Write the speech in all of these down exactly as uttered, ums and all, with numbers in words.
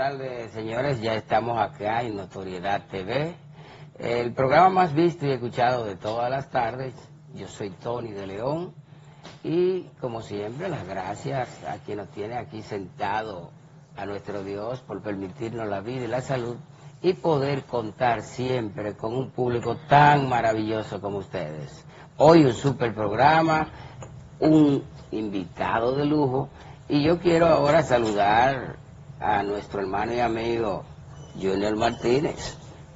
tardes, señores. Ya estamos acá en Notoriedad T V, el programa más visto y escuchado de todas las tardes. Yo soy Tony de León y, como siempre, las gracias a quien nos tiene aquí sentado, a nuestro Dios, por permitirnos la vida y la salud y poder contar siempre con un público tan maravilloso como ustedes. Hoy un super programa, un invitado de lujo, y yo quiero ahora saludar a nuestro hermano y amigo Junior Martínez.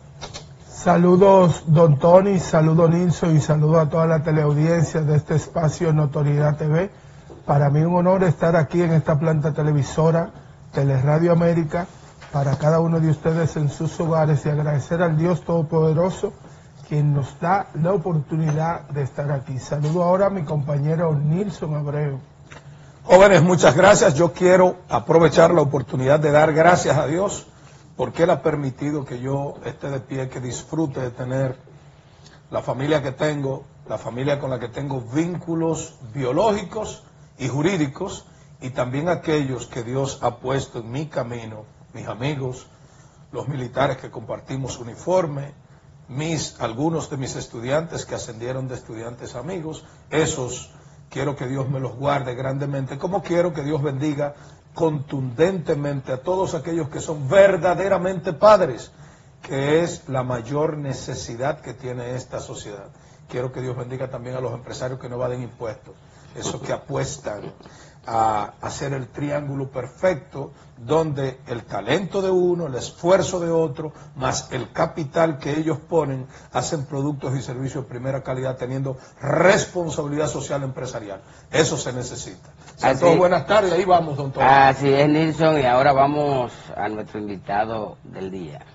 Saludos, don Tony, saludos Nilson y saludos a toda la teleaudiencia de este espacio Notoriedad T V. Para mí un honor estar aquí en esta planta televisora Teleradio América para cada uno de ustedes en sus hogares y agradecer al Dios Todopoderoso quien nos da la oportunidad de estar aquí. Saludo ahora a mi compañero Nilson Abreu. Jóvenes, muchas gracias. Yo quiero aprovechar la oportunidad de dar gracias a Dios porque Él ha permitido que yo esté de pie, que disfrute de tener la familia que tengo, la familia con la que tengo vínculos biológicos y jurídicos, y también aquellos que Dios ha puesto en mi camino, mis amigos, los militares que compartimos uniforme, mis, algunos de mis estudiantes que ascendieron de estudiantes amigos. Esos quiero que Dios me los guarde grandemente, como quiero que Dios bendiga contundentemente a todos aquellos que son verdaderamente padres, que es la mayor necesidad que tiene esta sociedad. Quiero que Dios bendiga también a los empresarios que no evaden impuestos, esos que apuestan a hacer el triángulo perfecto, donde el talento de uno, el esfuerzo de otro, más el capital que ellos ponen, hacen productos y servicios de primera calidad, teniendo responsabilidad social empresarial. Eso se necesita. Sean todos buenas tardes, ahí vamos, don Tony. Así es, Nilson, y ahora vamos a nuestro invitado del día.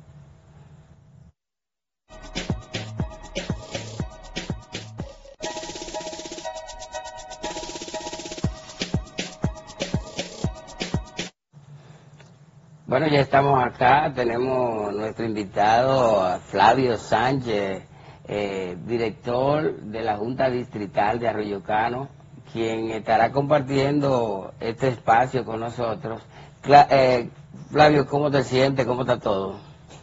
Bueno, ya estamos acá, tenemos nuestro invitado Flavio Sánchez, eh, director de la Junta Distrital de Arroyo Cano, quien estará compartiendo este espacio con nosotros. Cla eh, Flavio, ¿cómo te sientes? ¿Cómo está todo?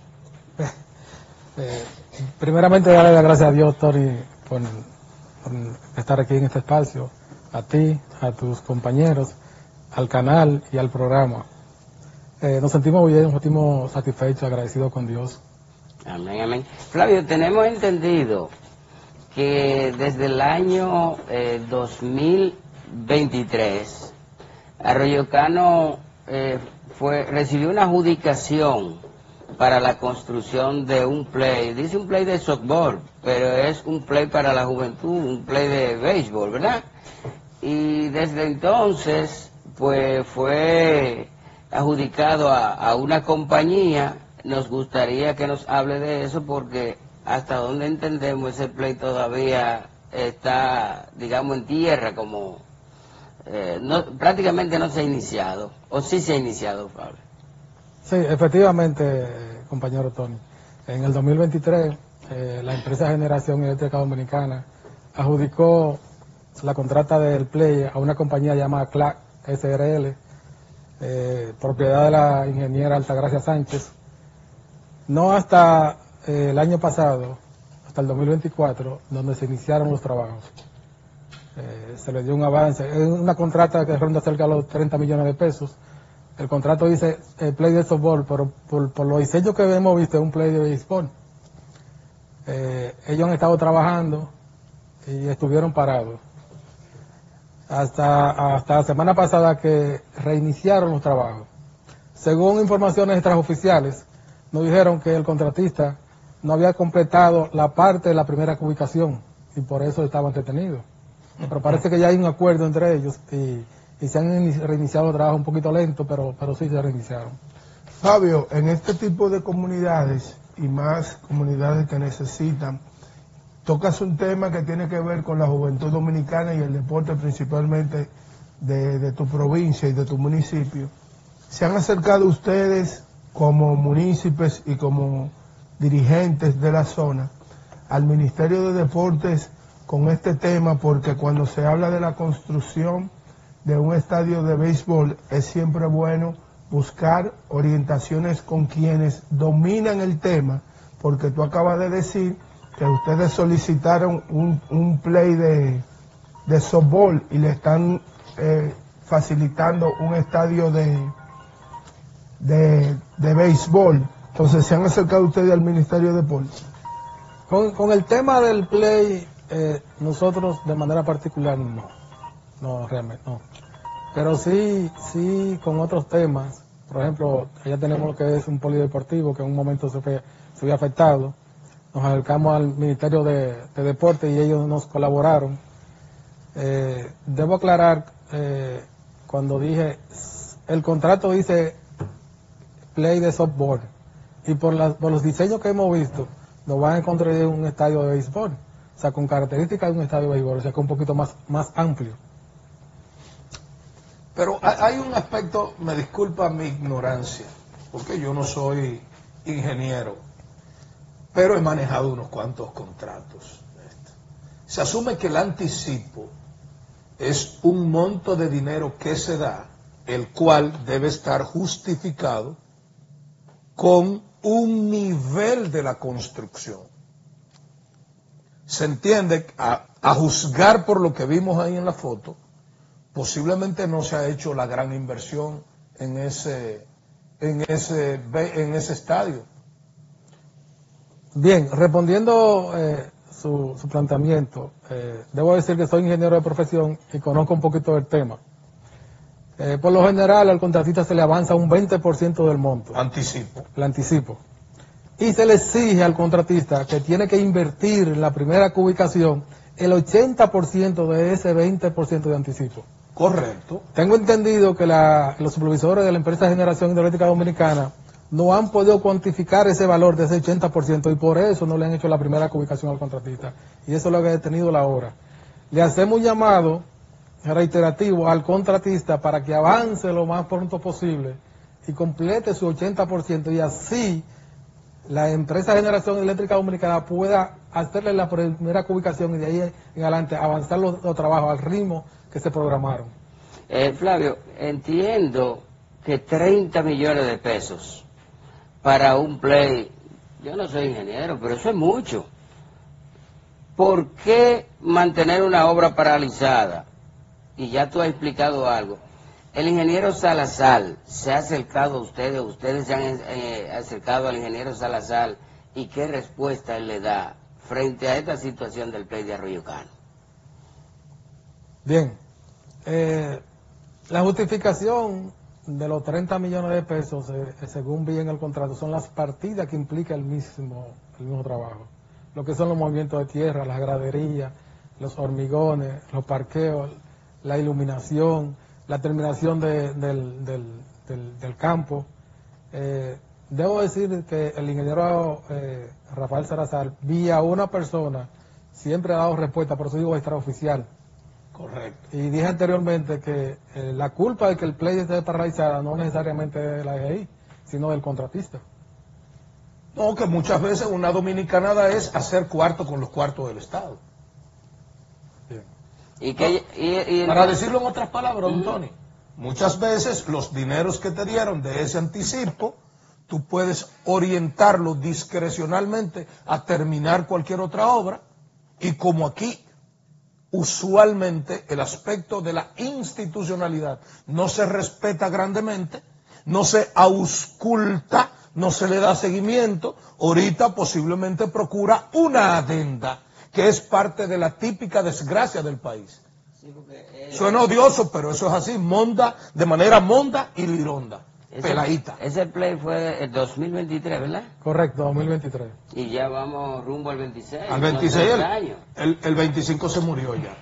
Eh, primeramente, darle las gracias a Dios, Tori, por, por estar aquí en este espacio, a ti, a tus compañeros, al canal y al programa. Eh, nos sentimos bien, nos sentimos satisfechos, agradecidos con Dios. Amén, amén. Flavio, tenemos entendido que desde el año eh, dos mil veintitrés, Arroyo Cano eh, fue, recibió una adjudicación para la construcción de un play, dice un play de softball, pero es un play para la juventud, un play de béisbol, ¿verdad? Y desde entonces, pues fue adjudicado a, a una compañía. Nos gustaría que nos hable de eso porque hasta donde entendemos ese play todavía está, digamos, en tierra, como eh, no, prácticamente no se ha iniciado, o sí se ha iniciado, Pablo. Sí, efectivamente, compañero Tony, en el dos mil veintitrés eh, la empresa Generación Eléctrica Dominicana adjudicó la contrata del play a una compañía llamada C L A C S R L, Eh, propiedad de la ingeniera Altagracia Sánchez. No hasta eh, el año pasado, hasta el dos mil veinticuatro, donde se iniciaron los trabajos. Eh, se le dio un avance, es una contrata que ronda cerca de los treinta millones de pesos. El contrato dice eh, play de softball, pero por, por los diseños que hemos visto es un play de béisbol. Eh, ellos han estado trabajando y estuvieron parados hasta, hasta la semana pasada que reiniciaron los trabajos. Según informaciones extraoficiales, nos dijeron que el contratista no había completado la parte de la primera ubicación y por eso estaban detenidos. Pero parece que ya hay un acuerdo entre ellos y, y se han reiniciado los trabajos un poquito lento, pero, pero sí se reiniciaron. Fabio, en este tipo de comunidades y más comunidades que necesitan, tocas un tema que tiene que ver con la juventud dominicana y el deporte principalmente de, de tu provincia y de tu municipio. ¿Se han acercado ustedes como municipios y como dirigentes de la zona al Ministerio de Deportes con este tema? Porque cuando se habla de la construcción de un estadio de béisbol es siempre bueno buscar orientaciones con quienes dominan el tema, porque tú acabas de decir que ustedes solicitaron un, un play de, de softball y le están eh, facilitando un estadio de, de, de béisbol. Entonces, ¿se han acercado ustedes al Ministerio de Deportes? Con, con el tema del play, eh, nosotros de manera particular no, no realmente no. Pero sí, sí con otros temas. Por ejemplo, ya tenemos lo que es un polideportivo que en un momento se fue, se vio afectado. Nos acercamos al Ministerio de, de Deportes y ellos nos colaboraron. Eh, debo aclarar, eh, cuando dije, el contrato dice play de softball, y por, la, por los diseños que hemos visto, nos van a construir un estadio de béisbol, o sea, con características de un estadio de béisbol, o sea, que un poquito más, más amplio. Pero hay un aspecto, me disculpa mi ignorancia, porque yo no soy ingeniero, pero he manejado unos cuantos contratos. Se asume que el anticipo es un monto de dinero que se da, el cual debe estar justificado con un nivel de la construcción. Se entiende, a, a juzgar por lo que vimos ahí en la foto, posiblemente no se ha hecho la gran inversión en ese, en ese, en ese estadio. Bien, respondiendo eh, su, su planteamiento, eh, debo decir que soy ingeniero de profesión y conozco un poquito del tema. Eh, por lo general, al contratista se le avanza un veinte por ciento del monto. Anticipo. El anticipo. Y se le exige al contratista que tiene que invertir en la primera ubicación el ochenta por ciento de ese veinte por ciento de anticipo. Correcto. Tengo entendido que la, los supervisores de la empresa de Generación Hidroeléctrica Dominicana no han podido cuantificar ese valor de ese ochenta por ciento y por eso no le han hecho la primera ubicación al contratista. Y eso es lo que ha detenido la obra. Le hacemos un llamado reiterativo al contratista para que avance lo más pronto posible y complete su ochenta por ciento y así la empresa de Generación Eléctrica Dominicana pueda hacerle la primera ubicación y de ahí en adelante avanzar los, los trabajos al ritmo que se programaron. Eh, Flavio, entiendo que treinta millones de pesos para un play, yo no soy ingeniero, pero eso es mucho. ¿Por qué mantener una obra paralizada? Y ya tú has explicado algo. El ingeniero Salazar se ha acercado a ustedes, ustedes se han eh, acercado al ingeniero Salazar, ¿y qué respuesta él le da frente a esta situación del play de Arroyo Cano? Bien, eh, la justificación de los treinta millones de pesos, eh, según vi en el contrato, son las partidas que implica el mismo, el mismo trabajo. Lo que son los movimientos de tierra, las graderías, los hormigones, los parqueos, la iluminación, la terminación de, del, del, del, del campo. Eh, debo decir que el ingeniero eh, Rafael Salazar, vía una persona, siempre ha dado respuesta, por eso digo extraoficial. Correcto. Y dije anteriormente que eh, la culpa de que el play esté paralizada no necesariamente de la D G I, sino del contratista. No, que muchas veces una dominicanada es hacer cuarto con los cuartos del Estado. Bien. ¿Y que, no, y, y para entonces, decirlo en otras palabras, don Tony, muchas veces los dineros que te dieron de ese anticipo, tú puedes orientarlo discrecionalmente a terminar cualquier otra obra, y como aquí usualmente el aspecto de la institucionalidad no se respeta grandemente, no se ausculta, no se le da seguimiento, ahorita posiblemente procura una adenda, que es parte de la típica desgracia del país. sí, porque, eh, Suena odioso, pero eso es así, monda, de manera monda y lironda, ese, peladita. ese play fue el dos mil veintitrés, ¿verdad? Correcto, dos mil veintitrés. Y ya vamos rumbo al veintiséis. Al unos veintiséis, tres el, años. el, el veinticinco se murió ya.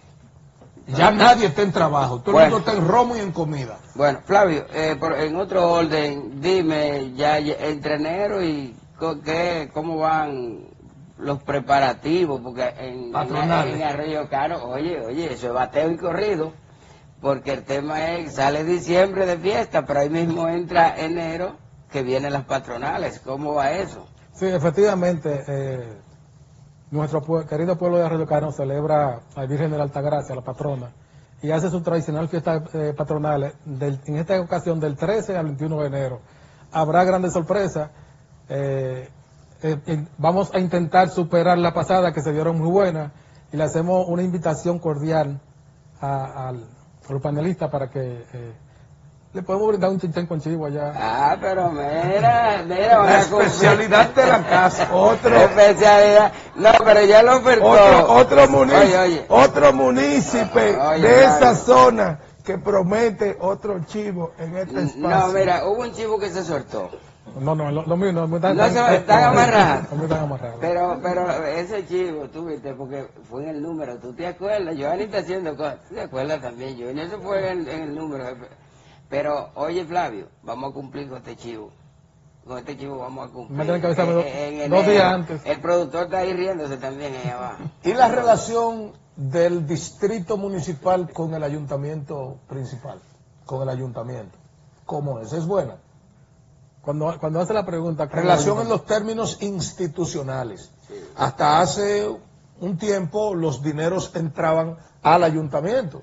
Ya nadie está en trabajo, todo el Bueno. mundo está en romo y en comida. Bueno, Flavio, eh, por, en otro orden, dime, ya ya- entre enero y co- qué, cómo van los preparativos, porque en, en, Patronales. en Arroyo Cano, oye, oye, eso es bateo y corrido, porque el tema es, sale diciembre de fiesta, pero ahí mismo entra enero, que vienen las patronales, ¿cómo va eso? Sí, efectivamente, eh, nuestro pue- querido pueblo de Arroyo Cano celebra a la Virgen de la Altagracia, la patrona, y hace su tradicional fiesta eh, patronal, del, en esta ocasión del trece al veintiuno de enero. Habrá grandes sorpresas. Eh, eh, eh, vamos a intentar superar la pasada, que se dieron muy buenas, y le hacemos una invitación cordial a, al, a los panelistas para que eh, le podemos brindar un chinchén con chivo allá. Ah, pero mira, mira, van La a cumplir. especialidad de la casa. Otro, Especialidad. No, pero ya lo ofertó. otro, otro, munici- Oye, oye. otro munícipe Oye, de claro. esa zona que promete otro chivo en este espacio. No, mira, hubo un chivo que se soltó. No, no, lo, lo mío no, No se va- están amarrados. Lo mío están amarrados. Pero, pero ese chivo, tú viste, porque fue en el número, ¿tú te acuerdas? Giovanni está haciendo cosas, ¿tú te acuerdas también, Giovanni? Eso fue en, en el número. Pero, oye, Flavio, vamos a cumplir con este chivo. Con este chivo vamos a cumplir. Me tienen que avisarme dos- En- en dos enero. días antes. El productor está ahí riéndose también ahí abajo. ¿Y la relación del distrito municipal con el ayuntamiento principal? Con el ayuntamiento. ¿Cómo es? ¿Es buena? Cuando, cuando hace la pregunta... ¿cómo Relación la- en los términos institucionales. Hasta hace un tiempo los dineros entraban al ayuntamiento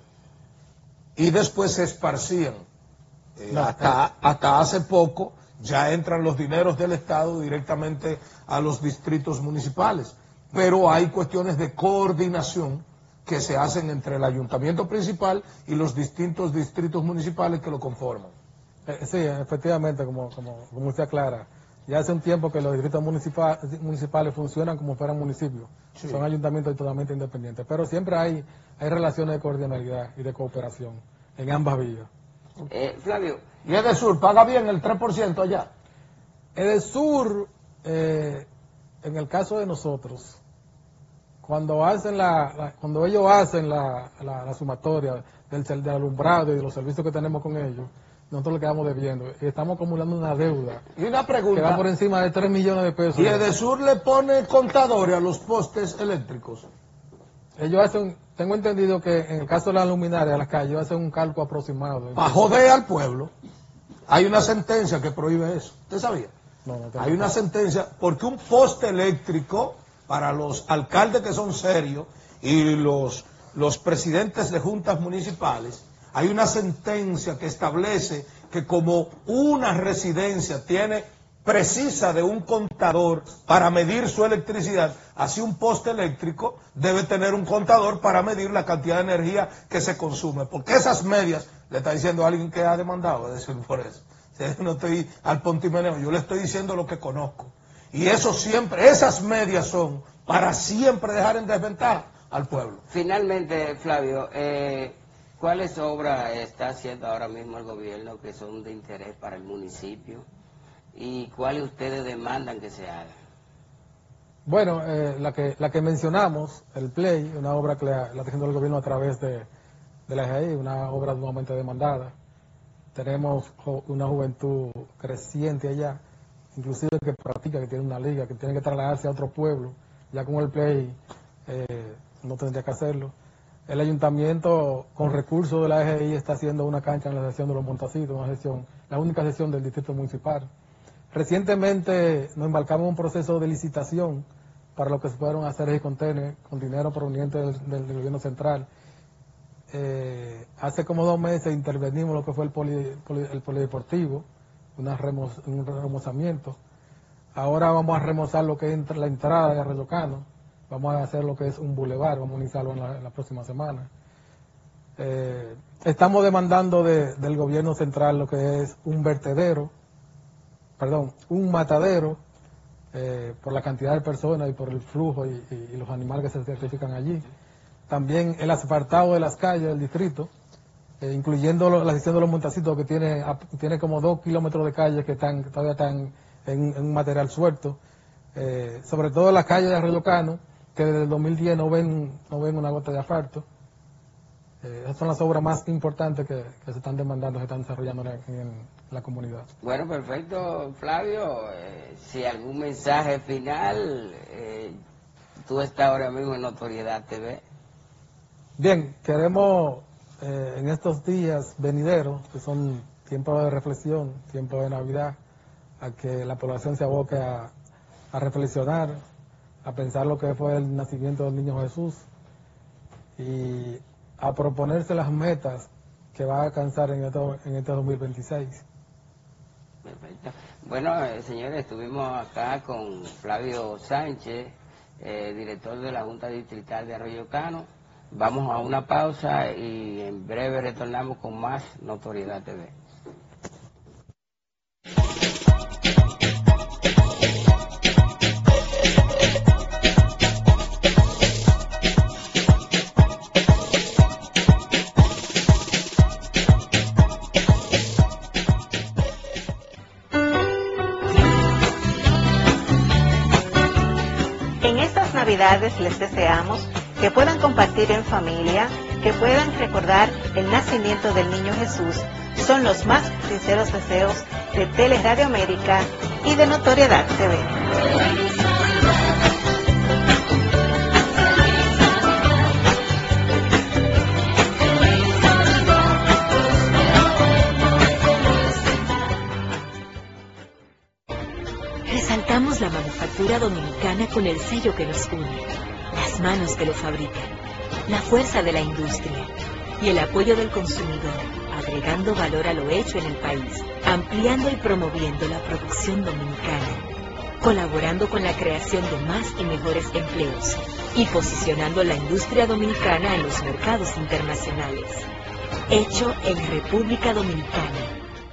y después se esparcían. Eh, No, hasta, hasta hace poco ya entran los dineros del Estado directamente a los distritos municipales. Pero hay cuestiones de coordinación que se hacen entre el ayuntamiento principal y los distintos distritos municipales que lo conforman. Eh, sí, efectivamente, como, como, como usted aclara, ya hace un tiempo que los distritos municipal, municipales funcionan como fueran municipios, Sí. son ayuntamientos totalmente independientes, pero siempre hay, hay relaciones de coordinalidad y de cooperación en ambas vías. Eh, Flavio, ¿Y Edesur paga bien el tres por ciento allá? Edesur, eh, en el caso de nosotros, cuando hacen la, la- cuando ellos hacen la, la, la sumatoria del, del alumbrado y de los servicios que tenemos con ellos, nosotros le quedamos debiendo y estamos acumulando una deuda Y una que va pregunta. por encima de tres millones de pesos. ¿Y Edesur le pone contadores a los postes eléctricos? Ellos hacen, tengo entendido que en el caso de las luminarias de las calles, ellos hacen un cálculo aproximado. Para joder al pueblo. Hay una sentencia que prohíbe eso. ¿Usted sabía? No, no tengo- Hay una sentencia porque un poste eléctrico, para los alcaldes que son serios y los, los presidentes de juntas municipales, hay una sentencia que establece que como una residencia tiene precisa de un contador para medir su electricidad, así un poste eléctrico debe tener un contador para medir la cantidad de energía que se consume, porque esas medias, le está diciendo a alguien que ha demandado, es decir, por eso, no estoy al pontimeneo, yo le estoy diciendo lo que conozco, y eso siempre, esas medias son para siempre dejar en desventaja al pueblo. finalmente, Flavio, eh, ¿cuáles obras está haciendo ahora mismo el gobierno que son de interés para el municipio? ¿Y cuáles ustedes demandan que se hagan? Bueno, eh, la que la que mencionamos, el Play, una obra que la, la está haciendo el gobierno a través de, de la E G I, una obra nuevamente demandada. Tenemos jo- una juventud creciente allá, inclusive que practica, que tiene una liga, que tiene que trasladarse a otro pueblo, ya con el Play eh, no tendría que hacerlo. El ayuntamiento, con recursos de la E G I, está haciendo una cancha en la sección de los Montacitos, una sección, la única sección del distrito municipal. Recientemente nos embarcamos en un proceso de licitación para lo que se fueron a hacer y contener con dinero proveniente del, del- del gobierno central. Eh, hace como dos meses intervenimos lo que fue el, poli- poli- el polideportivo, una remo- un remozamiento. Ahora vamos a remozar lo que es entra- la entrada de Arroyocano, vamos a hacer lo que es un bulevar, vamos a iniciarlo en la, en la próxima semana. Eh, estamos demandando de- del gobierno central lo que es un vertedero, perdón, un matadero, eh, por la cantidad de personas y por el flujo y, y- y los animales que se sacrifican allí. También el asfaltado de las calles del distrito, eh, incluyendo lo- la sección de los Montacitos, que tiene, ap- tiene como dos kilómetros de calles que están que todavía están en, en un material suelto. Eh, sobre todo las calles de Arroyocano, que desde el dos mil diez no ven, no ven una gota de asfalto. Eh, esas son las obras más importantes que, que se están demandando, se están desarrollando en, en la comunidad. Bueno, perfecto, Flavio. Eh, si algún mensaje final, eh, tú estás ahora mismo en Notoriedad T V. Bien, queremos eh, en estos días venideros, que son tiempos de reflexión, tiempos de Navidad, a que la población se aboque a, a reflexionar, a pensar lo que fue el nacimiento del niño Jesús y a proponerse las metas que va a alcanzar en este, en este dos mil veintiséis. Perfecto. Bueno, eh, señores, estuvimos acá con Flavio Sánchez, eh, director de la Junta Distrital de Arroyo Cano. Vamos a una pausa y en breve retornamos con más Notoriedad T V. Navidades les deseamos que puedan compartir en familia, que puedan recordar el nacimiento del niño Jesús. Son los más sinceros deseos de Teleradio América y de Notoriedad T V. Resaltamos la manufactura dominicana con el sello que nos une, las manos que lo fabrican, la fuerza de la industria y el apoyo del consumidor, agregando valor a lo hecho en el país, ampliando y promoviendo la producción dominicana, colaborando con la creación de más y mejores empleos y posicionando la industria dominicana en los mercados internacionales. Hecho en República Dominicana.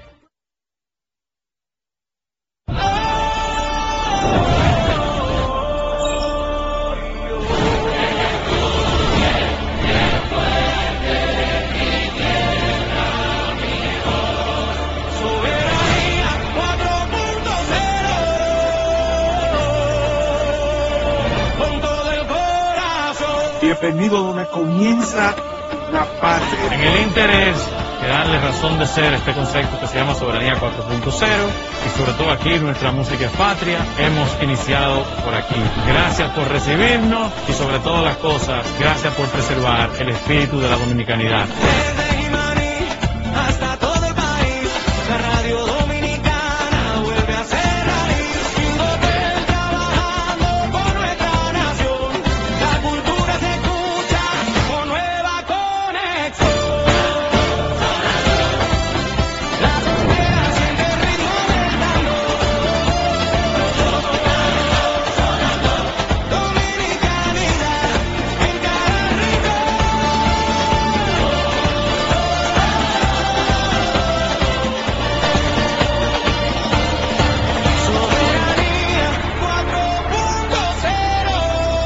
Bienvenido donde comienza la patria. En el interés de darle razón de ser este concepto que se llama Soberanía cuatro punto cero y sobre todo aquí nuestra música es patria, hemos iniciado por aquí. Gracias por recibirnos y sobre todas las cosas, gracias por preservar el espíritu de la dominicanidad. Desde Jimaní hasta todo el país, la radio dominicana vuelve a ser raíz. Indotel trabajando por nuestra nación, la cultura se escucha con nueva conexión. La frontera siente el ritmo del tambor. Dominicanidad en cada rincón. Soberanía cuatro punto cero.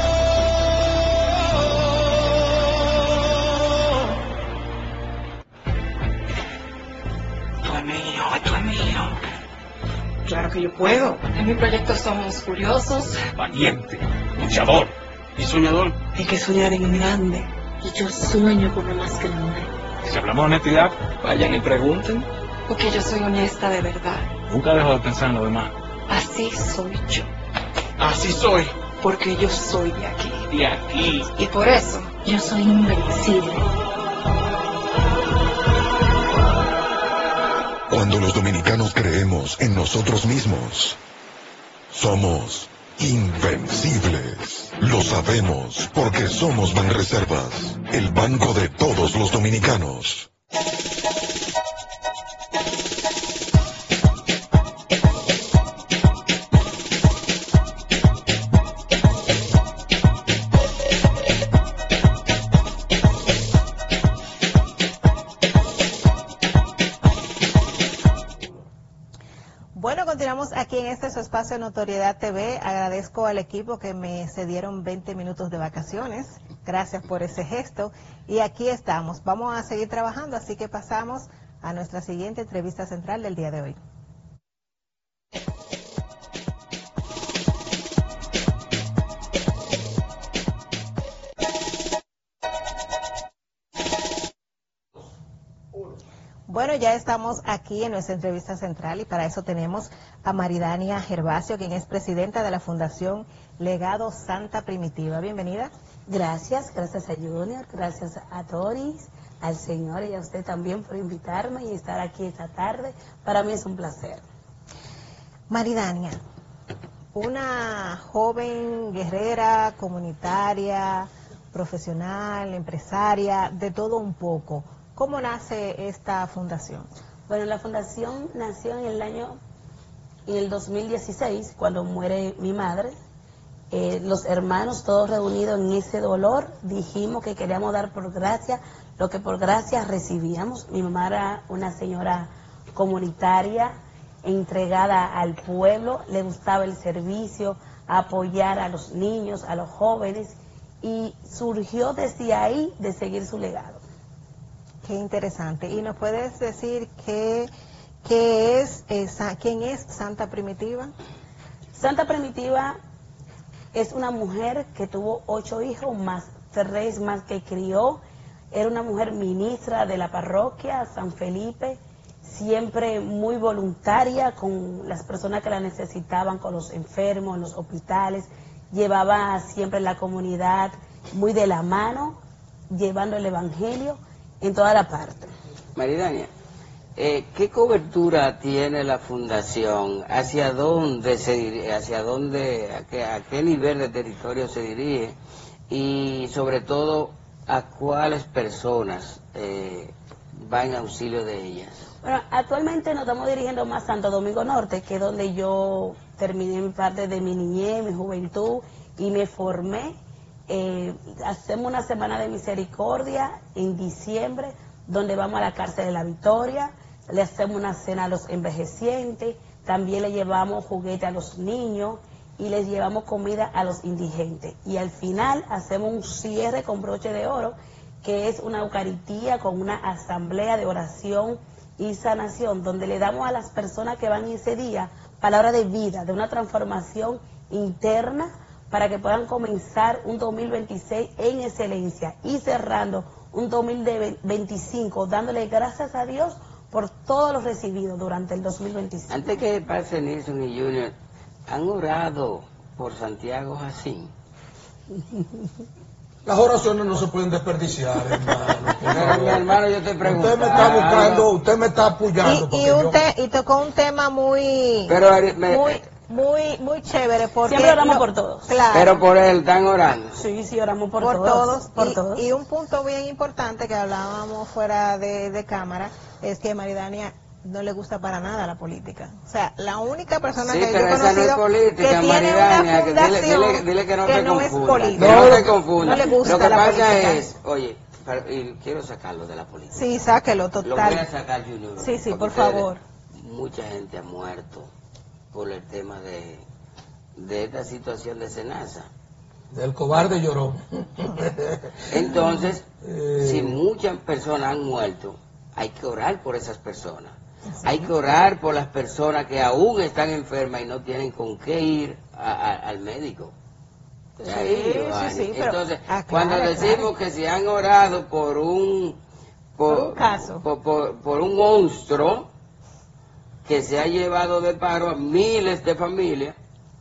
Esto es mío, esto es mío. Claro que yo puedo. En mi proyecto somos curiosos. Valiente, luchador y soñador. Hay que soñar en grande. Y yo sueño con lo más grande. Si hablamos de honestidad, vayan y pregunten. Porque yo soy honesta de verdad. Nunca dejo de pensar en lo demás. Así soy yo. Así soy. Porque yo soy de aquí. De aquí. Y por eso yo soy invencible. Cuando los dominicanos creemos en nosotros mismos, somos invencibles. Lo sabemos porque somos Banreservas, el banco de todos los dominicanos. Bueno, continuamos aquí en este su espacio Notoriedad T V. Agradezco al equipo que me cedieron veinte minutos de vacaciones. Gracias por ese gesto. Y aquí estamos. Vamos a seguir trabajando, así que pasamos a nuestra siguiente entrevista central del día de hoy. Bueno, ya estamos aquí en nuestra entrevista central y para eso tenemos a Maridania Gervasio, quien es presidenta de la Fundación Legado Santa Primitiva. Bienvenida. Gracias, gracias a Junior, gracias a Doris, al señor y a usted también por invitarme y estar aquí esta tarde. Para mí es un placer. Maridania, una joven guerrera comunitaria, profesional, empresaria, de todo un poco. ¿Cómo nace esta fundación? Bueno, la fundación nació en el año, en el dos mil dieciséis, cuando muere mi madre. Eh, los hermanos todos reunidos en ese dolor, dijimos que queríamos dar por gracia lo que por gracia recibíamos. Mi mamá era una señora comunitaria, entregada al pueblo, le gustaba el servicio, apoyar a los niños, a los jóvenes, y surgió desde ahí de seguir su legado. Qué interesante. ¿Y nos puedes decir qué, qué es, esa, quién es Santa Primitiva? Santa Primitiva es una mujer que tuvo ocho hijos, más tres más que crió. Era una mujer ministra de la parroquia San Felipe, siempre muy voluntaria con las personas que la necesitaban, con los enfermos, en los hospitales. Llevaba siempre la comunidad muy de la mano, llevando el evangelio en toda la parte. Maridania, eh, ¿qué cobertura tiene la fundación? ¿Hacia dónde se dirige? ¿Hacia dónde, a qué, a qué nivel de territorio se dirige? Y sobre todo, ¿a cuáles personas eh, va en auxilio de ellas? Bueno, actualmente nos estamos dirigiendo más a Santo Domingo Norte, que es donde yo terminé mi parte de mi niñez, mi juventud, y me formé. Eh, hacemos una semana de misericordia en diciembre, donde vamos a la cárcel de la Victoria, le hacemos una cena a los envejecientes, también le llevamos juguete a los niños y les llevamos comida a los indigentes. Y al final hacemos un cierre con broche de oro, que es una Eucaristía con una asamblea de oración y sanación, donde le damos a las personas que van ese día palabra de vida, de una transformación interna, para que puedan comenzar un dos mil veintiséis en excelencia y cerrando un dos mil veinticinco dándole gracias a Dios por todo lo recibido durante el dos mil veinticinco. Antes que pase Nilson y Junior, ¿han orado por Santiago Jacín? Las oraciones no se pueden desperdiciar, hermano. Pero, mi hermano, yo te pregunto. Usted me está buscando, usted me está apoyando. Y, y, un te, y tocó un tema muy... Pero, me, muy Muy, muy chévere, porque siempre oramos lo, por todos. Claro. Pero por él están orando. Sí, sí, oramos por, por todos. todos. Por y, todos. Y un punto bien importante que hablábamos fuera de, de cámara es que Maridania no le gusta para nada la política. O sea, la única persona sí, que yo he conocido no es política, que tiene Maridania, una fundación que dile, dile, dile que no, que te no es política. No, no te confunda. No le gusta Lo que la pasa política. es, oye, y quiero sacarlo de la política. Sí, sáquelo, total. Lo voy a sacar, Junior. Sí, sí, por ustedes, favor. Mucha gente ha muerto por el tema de, de esta situación de Senasa. Del cobarde lloró. Entonces, eh... si muchas personas han muerto, hay que orar por esas personas. Sí. Hay que orar por las personas que aún están enfermas y no tienen con qué ir a, a, al médico. Sí, sí, sí, entonces, pero, ah, cuando claro, decimos claro. que se han orado por un por, por un caso, por, por, por un monstruo que se ha llevado de paro a miles de familias,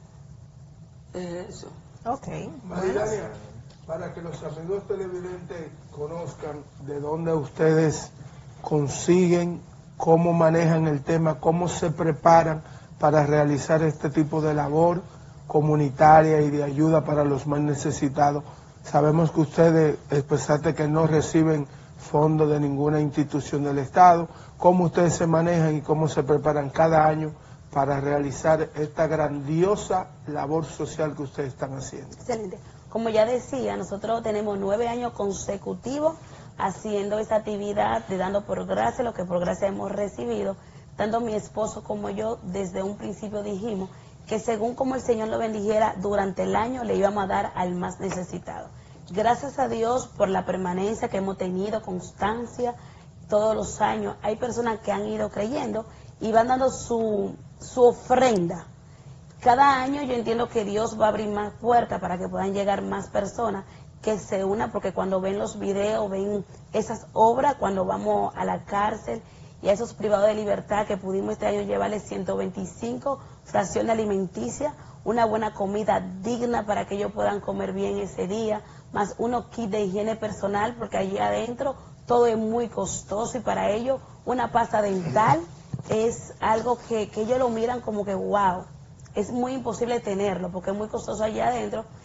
es eso. Ok. Maridania, para que los amigos televidentes conozcan de dónde ustedes consiguen, cómo manejan el tema, cómo se preparan para realizar este tipo de labor comunitaria y de ayuda para los más necesitados. Sabemos que ustedes, a pesar de que no reciben fondos de ninguna institución del Estado, cómo ustedes se manejan y cómo se preparan cada año para realizar esta grandiosa labor social que ustedes están haciendo. Excelente. Como ya decía, nosotros tenemos nueve años consecutivos haciendo esta actividad de dando por gracia lo que por gracia hemos recibido. Tanto mi esposo como yo desde un principio dijimos que según como el Señor lo bendijera durante el año le íbamos a dar al más necesitado. Gracias a Dios por la permanencia que hemos tenido, constancia, todos los años. Hay personas que han ido creyendo y van dando su, su ofrenda. Cada año yo entiendo que Dios va a abrir más puertas para que puedan llegar más personas que se unan, porque cuando ven los videos, ven esas obras, cuando vamos a la cárcel y a esos privados de libertad que pudimos este año llevarles ciento veinticinco raciones alimenticias, una buena comida digna para que ellos puedan comer bien ese día, más unos kits de higiene personal, porque allí adentro todo es muy costoso y para ellos una pasta dental es algo que, que ellos lo miran como que wow, es muy imposible tenerlo porque es muy costoso allá adentro.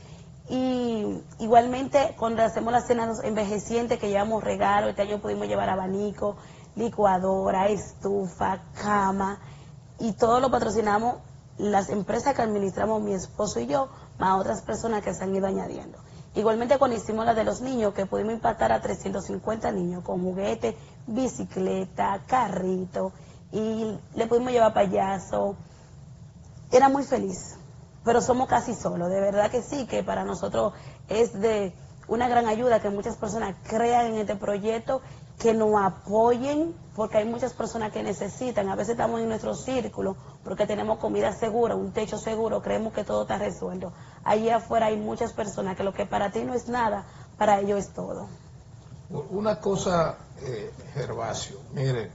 Y igualmente cuando hacemos las cenas envejecientes que llevamos regalos, este año pudimos llevar abanico, licuadora, estufa, cama, y todo lo patrocinamos las empresas que administramos mi esposo y yo, más otras personas que se han ido añadiendo. Igualmente cuando hicimos la de los niños, que pudimos impactar a trescientos cincuenta niños con juguetes, bicicleta, carrito, y le pudimos llevar payaso. Era muy feliz, pero somos casi solos, de verdad que sí, que para nosotros es de una gran ayuda que muchas personas crean en este proyecto, que nos apoyen, porque hay muchas personas que necesitan. A veces estamos en nuestro círculo porque tenemos comida segura, un techo seguro, creemos que todo está resuelto. Allí afuera hay muchas personas que lo que para ti no es nada, para ellos es todo. Una cosa, eh, Gervasio, mire,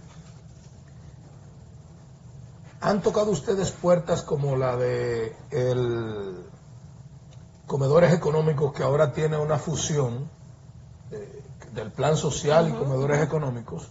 ¿han tocado ustedes puertas como la de el Comedores Económicos, que ahora tiene una fusión eh, del plan social uh-huh. y comedores económicos?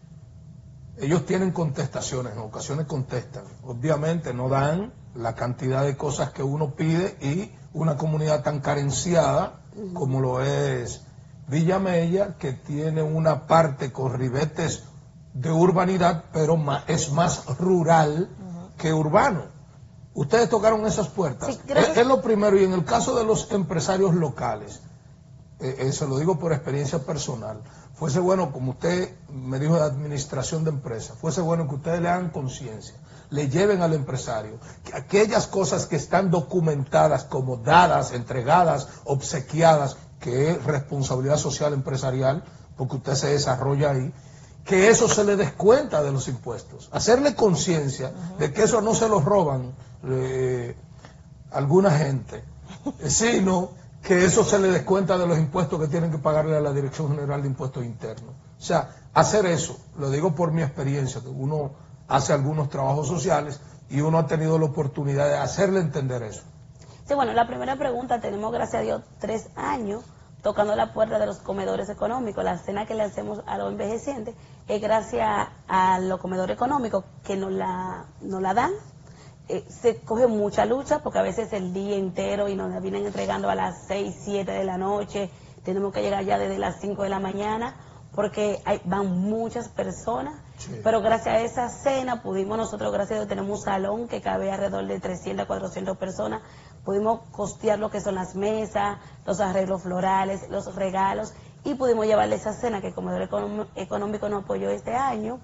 Ellos tienen contestaciones, en ocasiones contestan, obviamente no dan la cantidad de cosas que uno pide, y una comunidad tan carenciada uh-huh. como lo es Villa Mella, que tiene una parte con ribetes de urbanidad, pero más, es más rural uh-huh. que urbano. Ustedes tocaron esas puertas. Sí, es, es lo primero. Y en el caso de los empresarios locales, eh, eh, se lo digo por experiencia personal, fuese bueno, como usted me dijo de administración de empresas, fuese bueno que ustedes le hagan conciencia, le lleven al empresario que aquellas cosas que están documentadas como dadas, entregadas, obsequiadas, que es responsabilidad social empresarial, porque usted se desarrolla ahí, que eso se le descuenta de los impuestos. Hacerle conciencia uh-huh. de que eso no se lo roban eh, alguna gente, sino que eso se le descuenta de los impuestos que tienen que pagarle a la Dirección General de Impuestos Internos. O sea, hacer eso, lo digo por mi experiencia, que uno hace algunos trabajos sociales y uno ha tenido la oportunidad de hacerle entender eso. Sí, bueno, la primera pregunta, tenemos, gracias a Dios, tres años tocando la puerta de los comedores económicos. La cena que le hacemos a los envejecientes es gracias a los comedores económicos que nos la, nos la dan. Eh, se coge mucha lucha porque a veces el día entero y nos la vienen entregando a las seis, siete de la noche, tenemos que llegar ya desde las cinco de la mañana porque hay, van muchas personas, sí. Pero gracias a esa cena pudimos nosotros, gracias a Dios, tenemos un salón que cabe alrededor de trescientas, cuatrocientas personas, pudimos costear lo que son las mesas, los arreglos florales, los regalos, y pudimos llevarle esa cena que el Comedor Económico nos apoyó este año.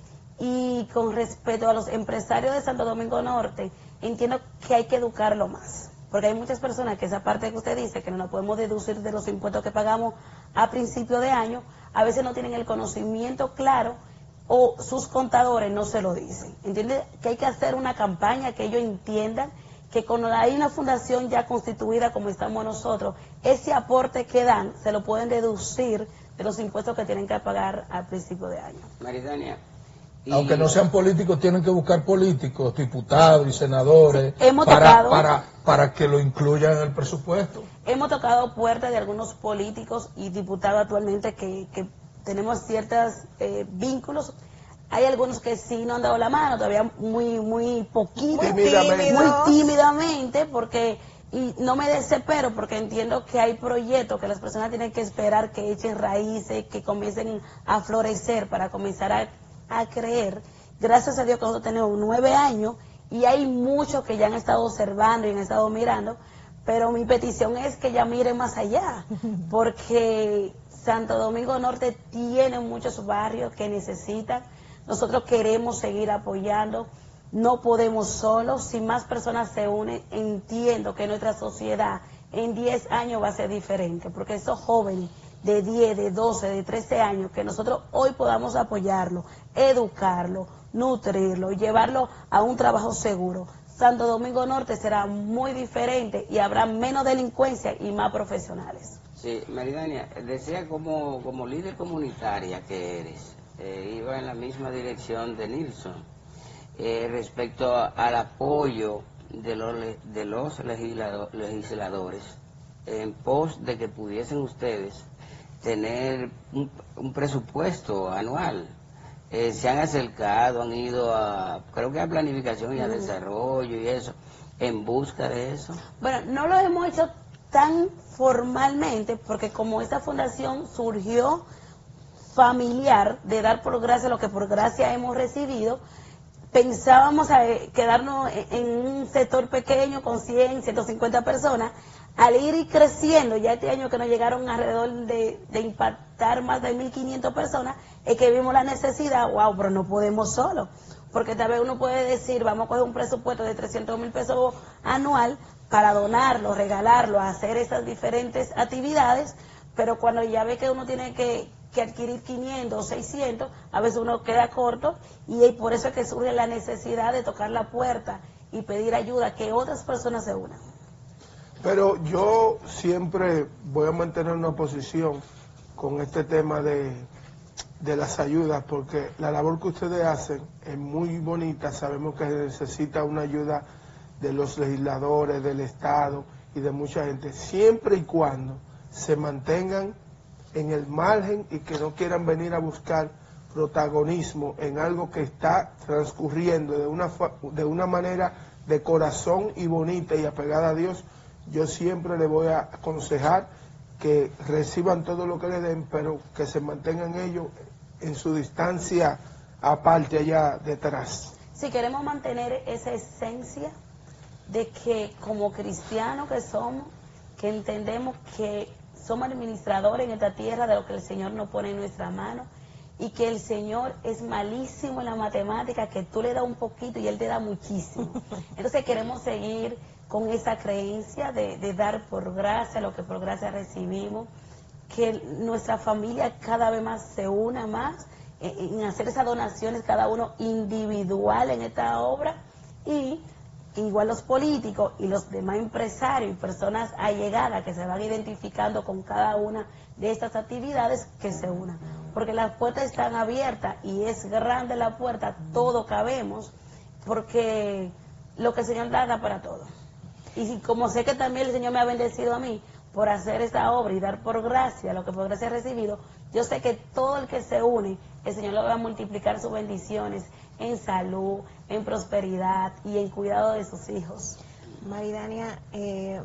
Y con respecto a los empresarios de Santo Domingo Norte, entiendo que hay que educarlo más, porque hay muchas personas que esa parte que usted dice, que no la podemos deducir de los impuestos que pagamos a principio de año, a veces no tienen el conocimiento claro o sus contadores no se lo dicen. ¿Entiende? Que hay que hacer una campaña que ellos entiendan que cuando hay una fundación ya constituida como estamos nosotros, ese aporte que dan se lo pueden deducir de los impuestos que tienen que pagar al principio de año. Maridania. Y... aunque no sean políticos, tienen que buscar políticos, diputados y senadores, sí, hemos para, tocado, para, para que lo incluyan en el presupuesto. Hemos tocado puertas de algunos políticos y diputados actualmente que, que tenemos ciertos eh, vínculos. Hay algunos que sí no han dado la mano, todavía muy muy poquito, muy tímidamente, muy tímidamente, porque, y no me desespero porque entiendo que hay proyectos que las personas tienen que esperar que echen raíces, que comiencen a florecer para comenzar a a creer. Gracias a Dios que nosotros tenemos nueve años y hay muchos que ya han estado observando y han estado mirando, pero mi petición es que ya miren más allá, porque Santo Domingo Norte tiene muchos barrios que necesitan. Nosotros queremos seguir apoyando, no podemos solos. Si más personas se unen, entiendo que nuestra sociedad en diez años va a ser diferente, porque esos jóvenes de diez, de doce, de trece años, que nosotros hoy podamos apoyarlo, educarlo, nutrirlo y llevarlo a un trabajo seguro. Santo Domingo Norte será muy diferente y habrá menos delincuencia y más profesionales. Sí, Maridania, decía como, como líder comunitaria que eres, eh, iba en la misma dirección de Nilson, eh, respecto a, al apoyo de los, de los legislado, legisladores en pos de que pudiesen ustedes tener un, un presupuesto anual. Eh, se han acercado, han ido a, creo que a planificación y a desarrollo y eso, en busca de eso. Bueno, no lo hemos hecho tan formalmente, porque como esta fundación surgió familiar, de dar por gracia lo que por gracia hemos recibido, pensábamos a quedarnos en un sector pequeño con cien, ciento cincuenta personas. Al ir creciendo, ya este año que nos llegaron alrededor de, de impactar más de mil quinientas personas, es que vimos la necesidad, wow, pero no podemos solo, porque tal vez uno puede decir, vamos a coger un presupuesto de trescientos mil pesos anual para donarlo, regalarlo, hacer esas diferentes actividades, pero cuando ya ve que uno tiene que, que adquirir quinientos o seiscientos, a veces uno queda corto, y por eso es que surge la necesidad de tocar la puerta y pedir ayuda, que otras personas se unan. Pero yo siempre voy a mantener una posición con este tema de, de las ayudas, porque la labor que ustedes hacen es muy bonita. Sabemos que necesita una ayuda de los legisladores, del Estado y de mucha gente, siempre y cuando se mantengan en el margen y que no quieran venir a buscar protagonismo en algo que está transcurriendo de una, de una manera de corazón y bonita y apegada a Dios. Yo siempre le voy a aconsejar que reciban todo lo que le den, pero que se mantengan ellos en su distancia aparte allá detrás. Si queremos mantener esa esencia de que como cristianos que somos, que entendemos que somos administradores en esta tierra de lo que el Señor nos pone en nuestra mano, y que el Señor es malísimo en la matemática, que tú le das un poquito y Él te da muchísimo. Entonces queremos seguir con esa creencia de, de dar por gracia lo que por gracia recibimos, que nuestra familia cada vez más se una más en, en hacer esas donaciones, cada uno individual en esta obra, y igual los políticos y los demás empresarios y personas allegadas que se van identificando con cada una de estas actividades, que se unan, porque las puertas están abiertas y es grande la puerta, todo cabemos, porque lo que el Señor da, da para todo. Y si, como sé que también el Señor me ha bendecido a mí por hacer esta obra y dar por gracia lo que por gracia he recibido, yo sé que todo el que se une, el Señor le va a multiplicar sus bendiciones en salud, en prosperidad y en cuidado de sus hijos. Maridania, eh,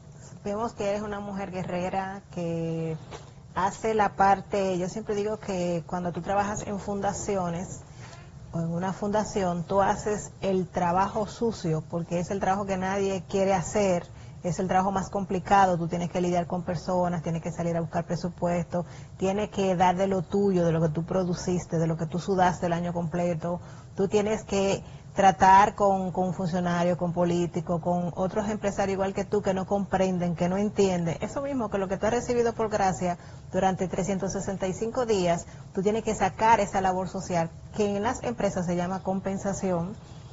vemos que eres una mujer guerrera que hace la parte, yo siempre digo que cuando tú trabajas en fundaciones o en una fundación, tú haces el trabajo sucio, porque es el trabajo que nadie quiere hacer, es el trabajo más complicado. Tú tienes que lidiar con personas, tienes que salir a buscar presupuesto, tienes que dar de lo tuyo, de lo que tú produciste, de lo que tú sudaste el año completo. Tú tienes que tratar con, con funcionarios, con políticos, con otros empresarios igual que tú, que no comprenden, que no entienden. Eso mismo, que lo que tú has recibido por gracia durante trescientos sesenta y cinco días, tú tienes que sacar esa labor social, que en las empresas se llama compensación.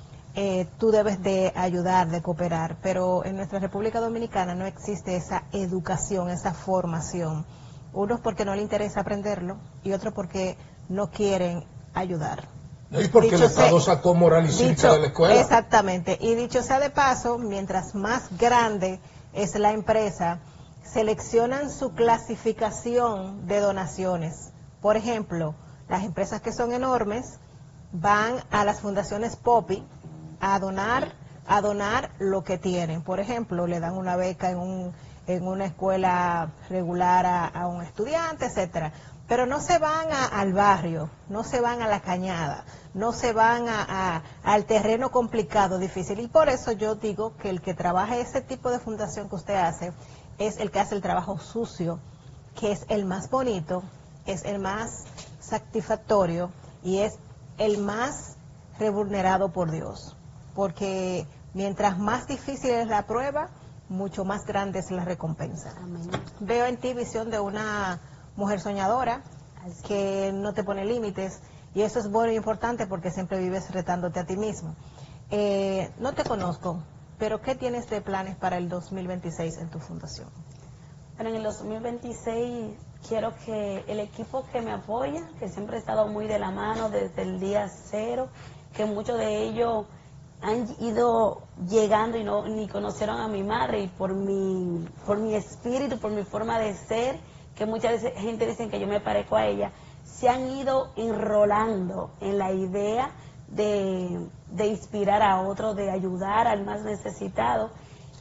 Eh, tú debes de ayudar, de cooperar, pero en nuestra República Dominicana no existe esa educación, esa formación. Unos porque no les interesa aprenderlo y otros porque no quieren ayudar. Y porque dicho el Estado sea, sacó moral y cívica de la escuela. Exactamente. Y dicho sea de paso, mientras más grande es la empresa, seleccionan su clasificación de donaciones. Por ejemplo, las empresas que son enormes van a las fundaciones Poppy a donar, a donar lo que tienen. Por ejemplo, le dan una beca en, un, en una escuela regular a, a un estudiante, etcétera. Pero no se van a, al barrio, no se van a la cañada, no se van a, a, al terreno complicado, difícil. Y por eso yo digo que el que trabaja ese tipo de fundación que usted hace es el que hace el trabajo sucio, que es el más bonito, es el más satisfactorio y es el más remunerado por Dios. Porque mientras más difícil es la prueba, mucho más grande es la recompensa. Amén. Veo en ti visión de una mujer soñadora, que no te pone límites, y eso es bueno y importante porque siempre vives retándote a ti mismo. Eh, no te conozco, pero ¿qué tienes de planes para el dos mil veintiséis en tu fundación? Bueno, en el dos mil veintiséis quiero que el equipo que me apoya, que siempre he estado muy de la mano desde el día cero, que muchos de ellos han ido llegando y no ni conocieron a mi madre, y por mi, por mi espíritu, por mi forma de ser, que mucha gente dice que yo me parezco a ella, se han ido enrolando en la idea de, de inspirar a otros, de ayudar al más necesitado.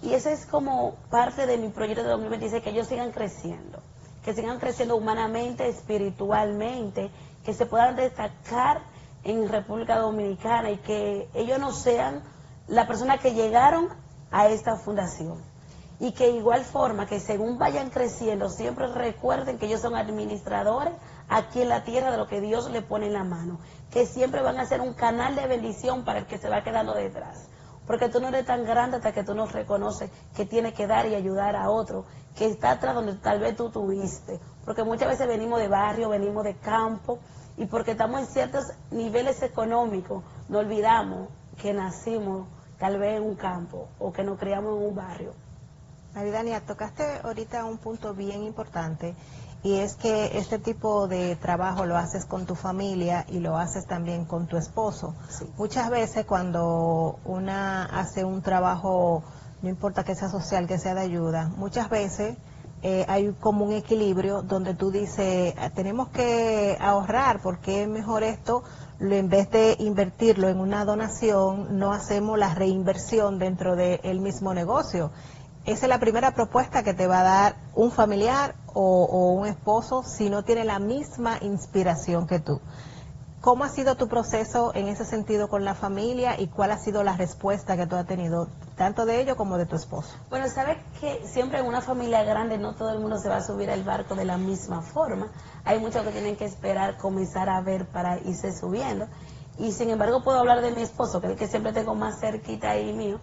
Y ese es como parte de mi proyecto de dos mil veintiséis, que ellos sigan creciendo, que sigan creciendo humanamente, espiritualmente, que se puedan destacar en República Dominicana y que ellos no sean la persona que llegaron a esta fundación. Y que igual forma, que según vayan creciendo, siempre recuerden que ellos son administradores aquí en la tierra de lo que Dios le pone en la mano. Que siempre van a ser un canal de bendición para el que se va quedando detrás. Porque tú no eres tan grande hasta que tú no reconoces que tienes que dar y ayudar a otro, que está atrás donde tal vez tú tuviste. Porque muchas veces venimos de barrio, venimos de campo, y porque estamos en ciertos niveles económicos, nos olvidamos que nacimos tal vez en un campo o que nos criamos en un barrio. Maridania, tocaste ahorita un punto bien importante, y es que este tipo de trabajo lo haces con tu familia y lo haces también con tu esposo. Sí. Muchas veces cuando una hace un trabajo, no importa que sea social, que sea de ayuda, muchas veces eh, hay como un equilibrio donde tú dices, tenemos que ahorrar porque es mejor esto, en vez de invertirlo en una donación, no hacemos la reinversión dentro del mismo negocio. Esa es la primera propuesta que te va a dar un familiar o, o un esposo si no tiene la misma inspiración que tú. ¿Cómo ha sido tu proceso en ese sentido con la familia y cuál ha sido la respuesta que tú has tenido, tanto de ellos como de tu esposo? Bueno, sabes que siempre en una familia grande no todo el mundo se va a subir al barco de la misma forma. Hay muchos que tienen que esperar comenzar a ver para irse subiendo. Y sin embargo puedo hablar de mi esposo, que es el que siempre tengo más cerquita ahí mío.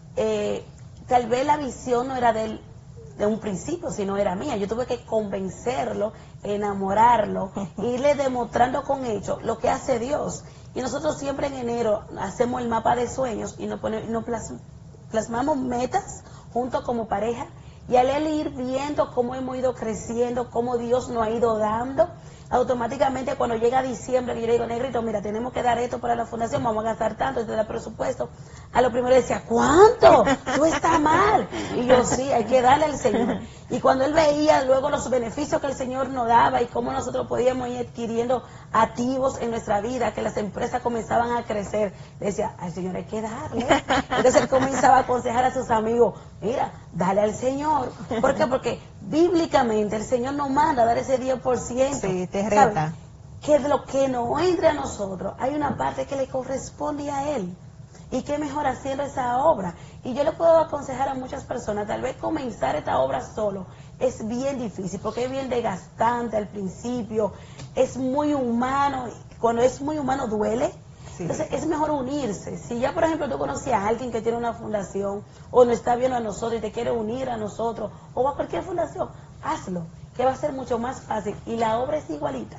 Eh, Tal vez la visión no era de él de un principio, sino era mía. Yo tuve que convencerlo, enamorarlo, irle demostrando con hechos lo que hace Dios. Y nosotros siempre en enero hacemos el mapa de sueños y nos, pone, nos plas, plasmamos metas juntos como pareja. Y al él ir viendo cómo hemos ido creciendo, cómo Dios nos ha ido dando, automáticamente cuando llega diciembre, yo le digo, Negrito, mira, tenemos que dar esto para la fundación, vamos a gastar tanto, esto da presupuesto. A lo primero decía, ¿cuánto? Tú estás mal. Y yo, sí, hay que darle al Señor. Y cuando él veía luego los beneficios que el Señor nos daba y cómo nosotros podíamos ir adquiriendo activos en nuestra vida, que las empresas comenzaban a crecer, decía, al Señor hay que darle. Entonces él comenzaba a aconsejar a sus amigos, mira, dale al Señor. ¿Por qué? Porque bíblicamente el Señor nos manda a dar ese diez por ciento. Sí, te reta. ¿Sabes? Que de lo que nos entre a nosotros, hay una parte que le corresponde a Él. Y qué mejor haciendo esa obra. Y yo le puedo aconsejar a muchas personas, tal vez comenzar esta obra solo es bien difícil, porque es bien desgastante al principio, es muy humano, cuando es muy humano duele. Sí. Entonces es mejor unirse. Si ya por ejemplo tú conoces a alguien que tiene una fundación, o nos está viendo a nosotros y te quiere unir a nosotros, o a cualquier fundación, hazlo, que va a ser mucho más fácil, y la obra es igualita.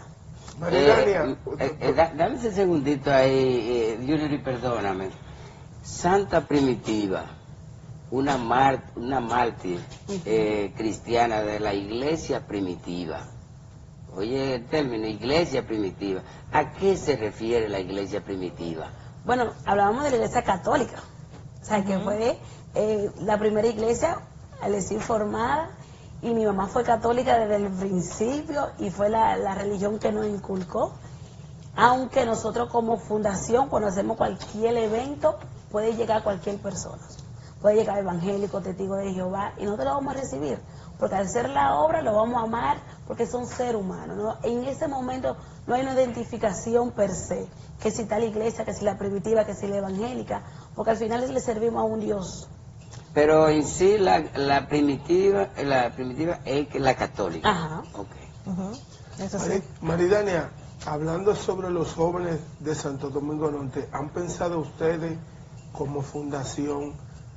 Eh, eh, eh, da, dame ese segundito ahí, eh, Junior, y perdóname. Santa Primitiva, una, mar, una mártir eh, cristiana de la iglesia primitiva. Oye, el término iglesia primitiva, ¿a qué se refiere la iglesia primitiva? Bueno, hablábamos de la iglesia católica, o sea, uh-huh. que fue eh, la primera iglesia al decir formada, y mi mamá fue católica desde el principio y fue la, la religión que nos inculcó. Aunque nosotros como fundación, cuando hacemos cualquier evento, puede llegar cualquier persona. Puede llegar evangélico, testigo de Jehová, y nosotros lo vamos a recibir. Porque al hacer la obra lo vamos a amar, porque son seres humanos, ¿no? En ese momento no hay una identificación per se, que si tal iglesia, que si la primitiva, que si la evangélica, porque al final le servimos a un Dios. Pero en sí la, la primitiva la primitiva es la católica. Ajá. Okay. Uh-huh. Eso sí. Maridania, hablando sobre los jóvenes de Santo Domingo Norte, ¿han pensado ustedes como fundación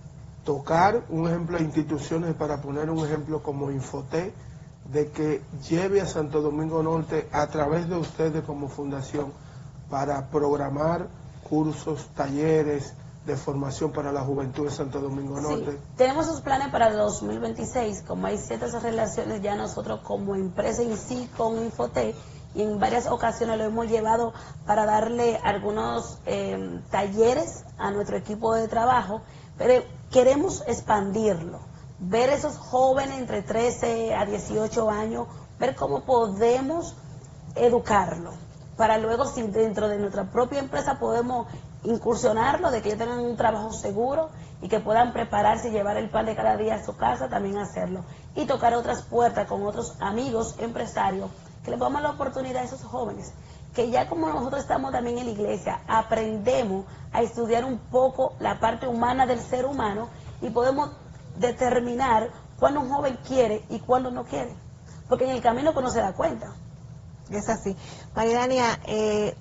tocar un ejemplo de instituciones, para poner un ejemplo como Infotec, de que lleve a Santo Domingo Norte a través de ustedes como fundación para programar cursos, talleres de formación para la juventud de Santo Domingo Norte? Sí, tenemos sus planes para el dos mil veintiséis, como hay ciertas relaciones ya nosotros como empresa en sí con Infotec, y en varias ocasiones lo hemos llevado para darle algunos eh, talleres a nuestro equipo de trabajo, pero queremos expandirlo, ver esos jóvenes entre trece a dieciocho años, ver cómo podemos educarlo, para luego si dentro de nuestra propia empresa podemos incursionarlo, de que ellos tengan un trabajo seguro y que puedan prepararse y llevar el pan de cada día a su casa, también hacerlo. Y tocar otras puertas con otros amigos empresarios, que le damos la oportunidad a esos jóvenes, que ya como nosotros estamos también en la iglesia, aprendemos a estudiar un poco la parte humana del ser humano y podemos determinar cuándo un joven quiere y cuándo no quiere, porque en el camino uno se da cuenta. Es así. Maridania, eh,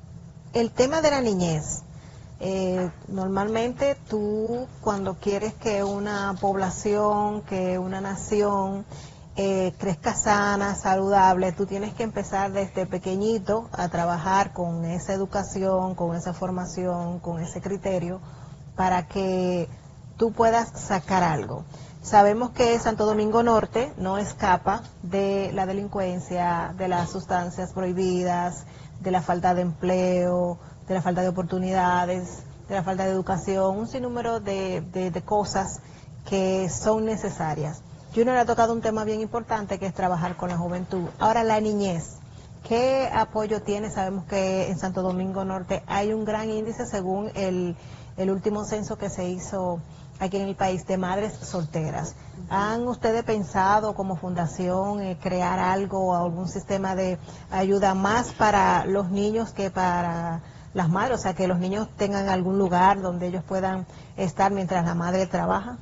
el tema de la niñez, eh, normalmente tú cuando quieres que una población, que una nación eh, crezca sana, saludable, tú tienes que empezar desde pequeñito a trabajar con esa educación, con esa formación, con ese criterio, para que tú puedas sacar algo. Sabemos que Santo Domingo Norte no escapa de la delincuencia, de las sustancias prohibidas, de la falta de empleo, de la falta de oportunidades, de la falta de educación, un sinnúmero de, de, de cosas que son necesarias. Junior ha tocado un tema bien importante, que es trabajar con la juventud. Ahora, la niñez, ¿qué apoyo tiene? Sabemos que en Santo Domingo Norte hay un gran índice, según el, el último censo que se hizo aquí en el país, de madres solteras. ¿Han ustedes pensado como fundación eh, crear algo o algún sistema de ayuda más para los niños que para las madres? O sea, que los niños tengan algún lugar donde ellos puedan estar mientras la madre trabaja.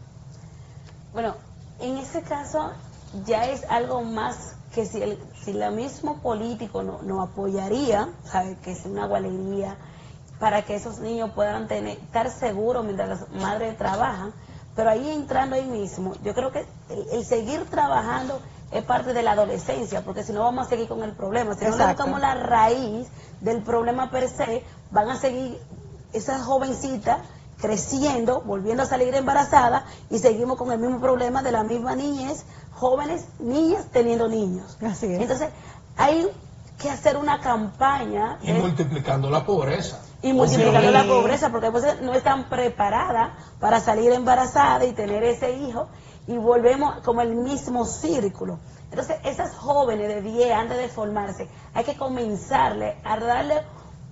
Bueno, en ese caso ya es algo más que si el si el mismo político no, no apoyaría, ¿sabe? Que es una guardería, para que esos niños puedan tener, estar seguros mientras las madres trabajan. Pero ahí entrando ahí mismo, yo creo que el, el seguir trabajando es parte de la adolescencia, porque si no vamos a seguir con el problema. Si no le buscamos la raíz del problema per se, van a seguir esas jovencitas creciendo, volviendo a salir embarazadas, y seguimos con el mismo problema de la misma niñez, jóvenes, niñas teniendo niños. Así es. Entonces, hay que hacer una campaña. Y de, multiplicando la pobreza. Y multiplicando Sí. la pobreza, porque a veces no están preparadas para salir embarazadas y tener ese hijo, y volvemos como el mismo círculo. Entonces, esas jóvenes de diez, antes de formarse, hay que comenzarle a darle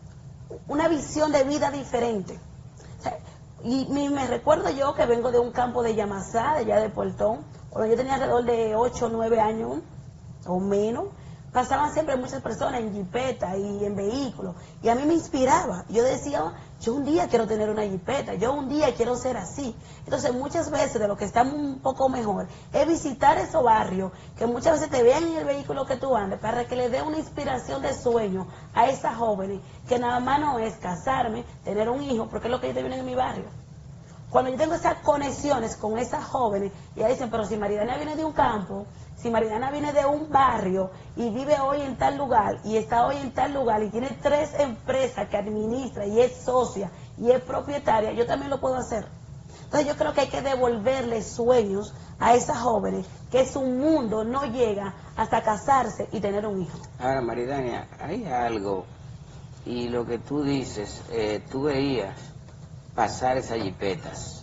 una visión de vida diferente. O sea, y me, me recuerdo yo que vengo de un campo de Yamasá, de allá de Puertón, cuando yo tenía alrededor de ocho o nueve años o menos, pasaban siempre muchas personas en jipeta y en vehículos, y a mí me inspiraba. Yo decía, yo un día quiero tener una jipeta, yo un día quiero ser así. Entonces, muchas veces de lo que estamos un poco mejor es visitar esos barrios, que muchas veces te vean en el vehículo que tú andes, para que le dé una inspiración de sueño a esas jóvenes, que nada más no es casarme, tener un hijo, porque es lo que ellos vienen en mi barrio. Cuando yo tengo esas conexiones con esas jóvenes, y ellas dicen, pero si Maridania viene de un campo, si Maridana viene de un barrio y vive hoy en tal lugar y está hoy en tal lugar y tiene tres empresas que administra y es socia y es propietaria, yo también lo puedo hacer. Entonces yo creo que hay que devolverle sueños a esas jóvenes, que su mundo no llega hasta casarse y tener un hijo. Ahora, Maridania, hay algo, y lo que tú dices, eh, tú veías pasar esas jipetas,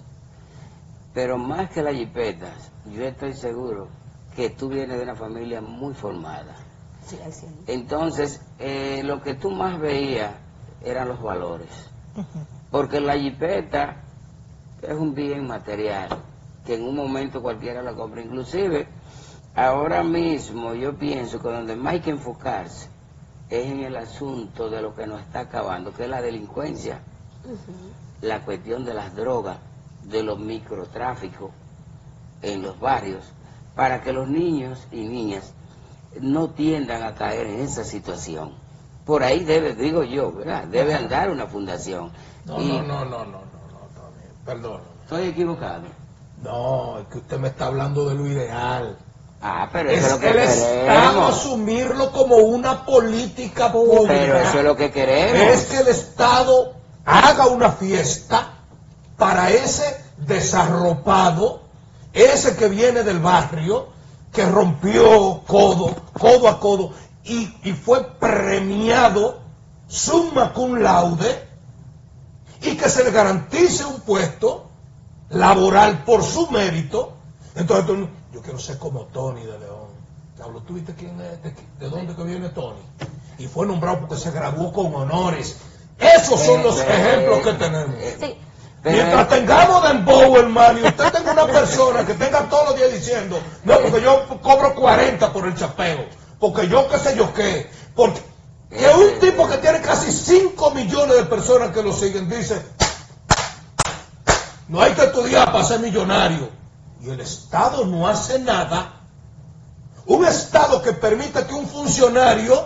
pero más que las jipetas, yo estoy seguro que tú vienes de una familia muy formada. Sí, al cien. Entonces, eh, lo que tú más veías eran los valores. Uh-huh. Porque la jipeta es un bien material, que en un momento cualquiera la compra. Inclusive, ahora mismo yo pienso que donde más hay que enfocarse es en el asunto de lo que nos está acabando, que es la delincuencia, uh-huh. la cuestión de las drogas, de los microtráficos en los barrios, para que los niños y niñas no tiendan a caer en esa situación. Por ahí debe, digo yo, ¿verdad? Debe andar una fundación. No, y... no, no, no, no, no, no, Tony, perdón. ¿Estoy equivocado? No, es que usted me está hablando de lo ideal. Ah, pero es eso es lo que el queremos. Estado asumirlo como una política pública. Pero eso es lo que queremos. Es que el Estado haga una fiesta para ese desarropado, ese que viene del barrio, que rompió codo, codo a codo, y, y fue premiado summa cum laude, y que se le garantice un puesto laboral por su mérito. Entonces, tú, yo quiero ser como Tony de León. Pablo, ¿tú viste quién es? ¿De, de dónde que viene Tony? Y fue nombrado porque se graduó con honores. Esos son los ejemplos que tenemos. Sí. Pero Mientras es- tengamos dembow, hermano, y usted tenga una persona que tenga todos los días diciendo, no, porque yo cobro cuarenta por el chapeo, porque yo qué sé yo qué, porque que un tipo que tiene casi cinco millones de personas que lo siguen dice, no hay que estudiar para ser millonario, y el Estado no hace nada. Un Estado que permite que un funcionario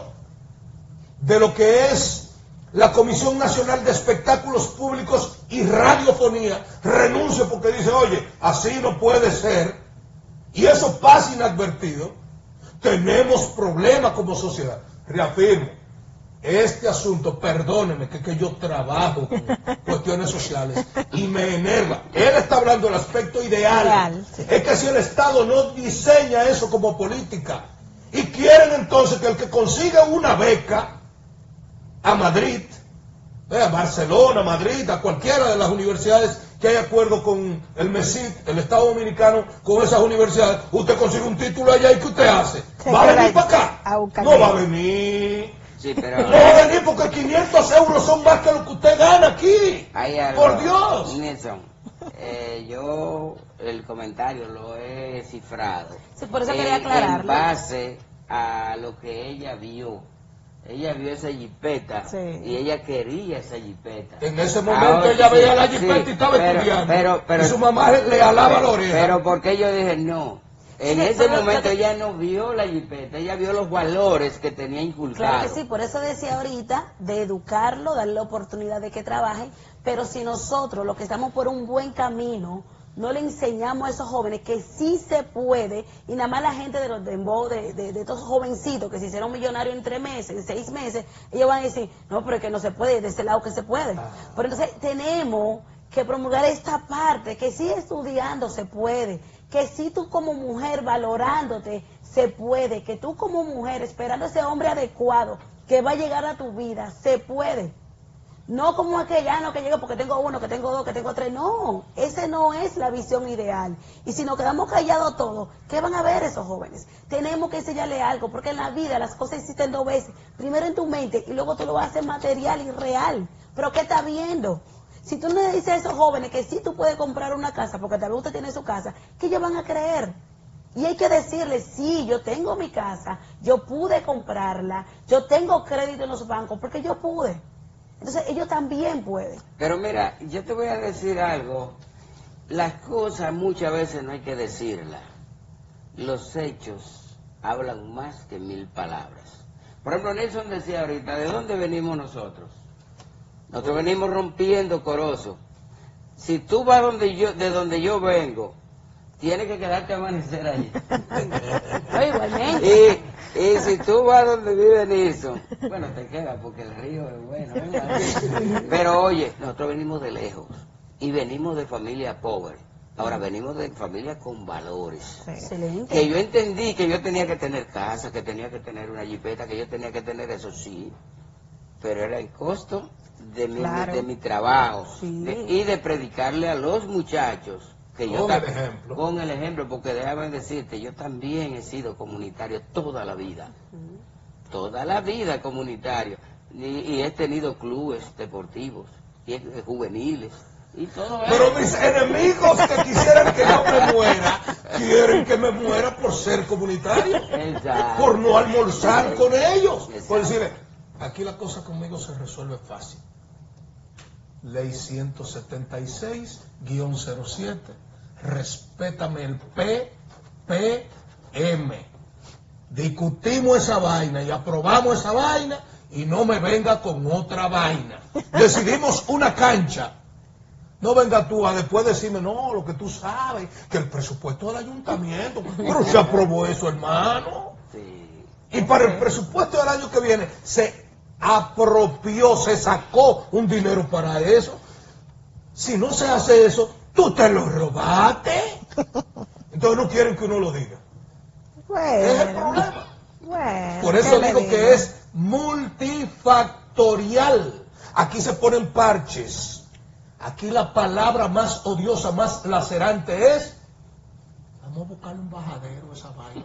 de lo que es la Comisión Nacional de Espectáculos Públicos y Radiofonía renuncie porque dice, oye, así no puede ser, y eso pasa inadvertido, tenemos problemas como sociedad. Reafirmo, este asunto, perdóneme, que, que yo trabajo con cuestiones sociales y me enerva. Él está hablando del aspecto ideal. Real, sí. Es que si el Estado no diseña eso como política y quieren entonces que el que consiga una beca a Madrid, eh, a Barcelona, Madrid, a cualquiera de las universidades que hay acuerdo con el MESID, el Estado Dominicano, con esas universidades, usted consigue un título allá y ¿qué usted hace? Se ¿Va a queda venir para acá? a buscar No va a dinero. venir. Sí, pero No va a venir porque quinientos euros son más que lo que usted gana aquí. hay algo, Por Dios. Nelson, eh, yo el comentario lo he cifrado. Sí, por eso en- quería aclararlo. En base a lo que ella vio. Ella vio esa jipeta Sí. y ella quería esa jipeta. En ese momento Ahora, ella sí, veía la sí, jipeta y estaba pero- estudiando. pero- pero- y su mamá le alaba la oreja. Pero porque yo dije no. En Sí, ese pero- momento pero- ella no vio la jipeta, ella vio los valores que tenía inculcados. Claro que sí, por eso decía ahorita de educarlo, darle la oportunidad de que trabajen, pero si nosotros, los que estamos por un buen camino, no le enseñamos a esos jóvenes que sí se puede, y nada más la gente de los dembow, de, de, de estos jovencitos que se hicieron millonarios en tres meses, en seis meses, ellos van a decir, no, pero es que no se puede, de ese lado que se puede. Pero entonces tenemos que promulgar esta parte, que sí estudiando se puede, que sí tú como mujer valorándote se puede, que tú como mujer esperando ese hombre adecuado que va a llegar a tu vida, se puede. No como aquellano que llega porque tengo uno, que tengo dos, que tengo tres. No, esa no es la visión ideal. Y si nos quedamos callados todos, ¿qué van a ver esos jóvenes? Tenemos que enseñarle algo, porque en la vida las cosas existen dos veces. Primero en tu mente y luego tú lo haces material y real. ¿Pero qué está viendo? Si tú no le dices a esos jóvenes que sí tú puedes comprar una casa, porque tal vez usted tiene su casa, ¿qué ellos van a creer? Y hay que decirles, sí, yo tengo mi casa, yo pude comprarla, yo tengo crédito en los bancos, porque yo pude. Entonces ellos también pueden. Pero mira, yo te voy a decir algo. Las cosas muchas veces no hay que decirlas. Los hechos hablan más que mil palabras. Por ejemplo, Nelson decía ahorita, ¿de dónde venimos nosotros? Nosotros venimos rompiendo Corozo. Si tú vas donde yo, de donde yo vengo, tienes que quedarte a amanecer allí. No, igualmente. Y, y si tú vas donde vive Nilsson, bueno, te quedas porque el río es bueno. ¿eh? Pero oye, nosotros venimos de lejos y venimos de familia pobre. Ahora venimos de familia con valores. Excelente. Que yo entendí que yo tenía que tener casa, que tenía que tener una jipeta, que yo tenía que tener eso, sí. Pero era el costo de mi, Claro. de mi trabajo Sí. de- y de predicarle a los muchachos que yo Con ta- el ejemplo. con el ejemplo, porque déjame decirte, yo también he sido comunitario toda la vida, toda la vida comunitario, y, y he tenido clubes deportivos y eh, juveniles y todo eso. Pero mis enemigos que quisieran que yo me muera, quieren que me muera por ser comunitario, Exacto. por no almorzar con ellos. Exacto. Por decirle, aquí la cosa conmigo se resuelve fácil. Ley ciento setenta y seis guión cero siete, respétame el P P M. Discutimos esa vaina y aprobamos esa vaina y no me venga con otra vaina. Decidimos una cancha. No venga tú a después decirme, no, lo que tú sabes, que el presupuesto del ayuntamiento, pero se aprobó eso, hermano. Sí. Y para el presupuesto del año que viene se apropió, se sacó un dinero para eso. Si no se hace eso, tú te lo robaste. Entonces no quieren que uno lo diga. Es el Bueno, problema. bueno. Por eso ¿qué le digo digo? que es multifactorial. Aquí se ponen parches. Aquí la palabra más odiosa, más lacerante es: vamos a buscarle un bajadero a esa vaina.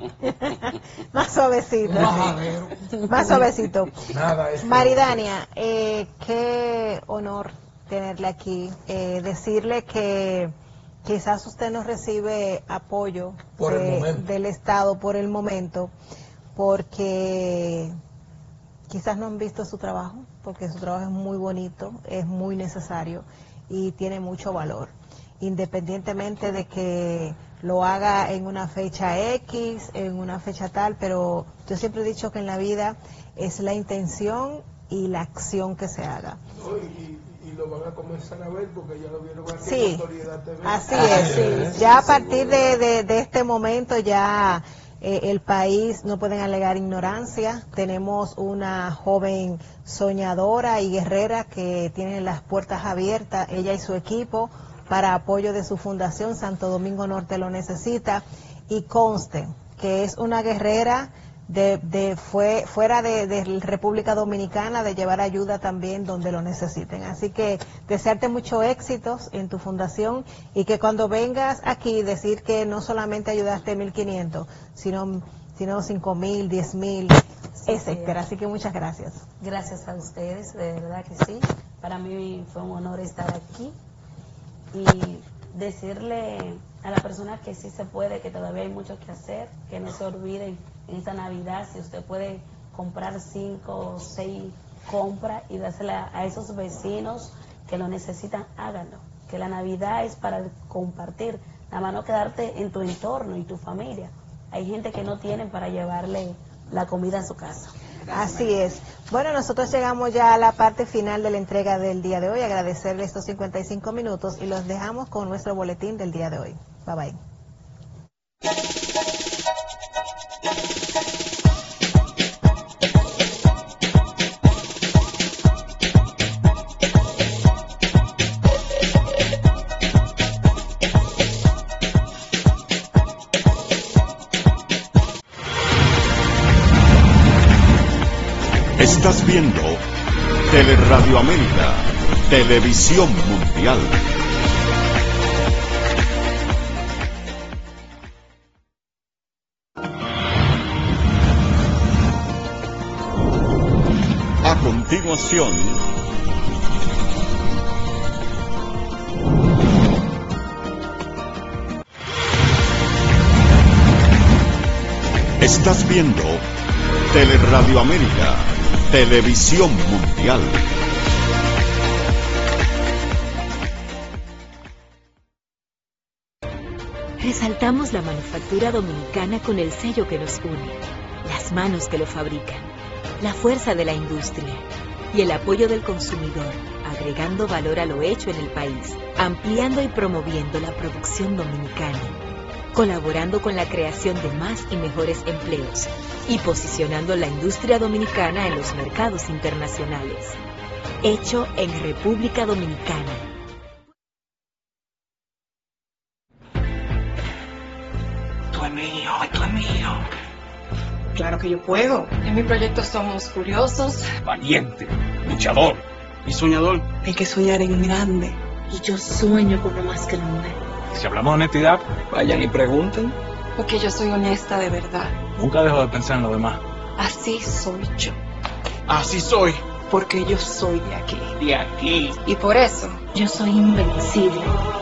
Más suavecito. Un bajadero. Más suavecito. Nada es. Maridania, eh, qué honor tenerle aquí. Eh, decirle que quizás usted no recibe apoyo Por el de- momento. del Estado por el momento, porque quizás no han visto su trabajo, porque su trabajo es muy bonito, es muy necesario y tiene mucho valor, independientemente de que lo haga en una fecha X, en una fecha tal, pero yo siempre he dicho que en la vida es la intención y la acción que se haga. No, y, y lo van a comenzar a ver porque ya lo vieron aquí Sí, en Autoridad T V. así es, sí. Ya a partir de, de, de este momento ya eh, el país no pueden alegar ignorancia. Tenemos una joven soñadora y guerrera que tiene las puertas abiertas, ella y su equipo, para apoyo de su fundación. Santo Domingo Norte lo necesita, y conste que es una guerrera de, de fue fuera de, de República Dominicana, de llevar ayuda también donde lo necesiten. Así que desearte muchos éxitos en tu fundación, y que cuando vengas aquí decir que no solamente ayudaste mil quinientos, sino sino cinco mil, diez mil, etcétera. Así que muchas gracias. Gracias a ustedes, de verdad que sí. Para mí fue un honor estar aquí y decirle a la persona que sí se puede, que todavía hay mucho que hacer, que no se olviden en esta Navidad, si usted puede comprar cinco o seis compras y dársela a esos vecinos que lo necesitan, háganlo. Que la Navidad es para compartir, nada más no quedarte en tu entorno y tu familia. Hay gente que no tienen para llevarle la comida a su casa. Así es. Bueno, nosotros llegamos ya a la parte final de la entrega del día de hoy. Agradecerle estos cincuenta y cinco minutos y los dejamos con nuestro boletín del día de hoy. Bye bye. Estás viendo Teleradio América, Televisión Mundial. A continuación, estás viendo Teleradio América, Televisión Mundial. Resaltamos la manufactura dominicana con el sello que nos une, las manos que lo fabrican, la fuerza de la industria y el apoyo del consumidor, agregando valor a lo hecho en el país, ampliando y promoviendo la producción dominicana, colaborando con la creación de más y mejores empleos y posicionando la industria dominicana en los mercados internacionales. Hecho en República Dominicana. Tú es mío, tú es mío. Claro que yo puedo. En mi proyecto somos curiosos. Valiente, luchador y soñador. Hay que soñar en grande. Y yo sueño con lo más grande. Si hablamos de honestidad, vayan y pregunten. Porque yo soy honesta de verdad. Nunca dejo de pensar en lo demás. Así soy yo. Así soy. Porque yo soy de aquí. De aquí. Y por eso, yo soy invencible.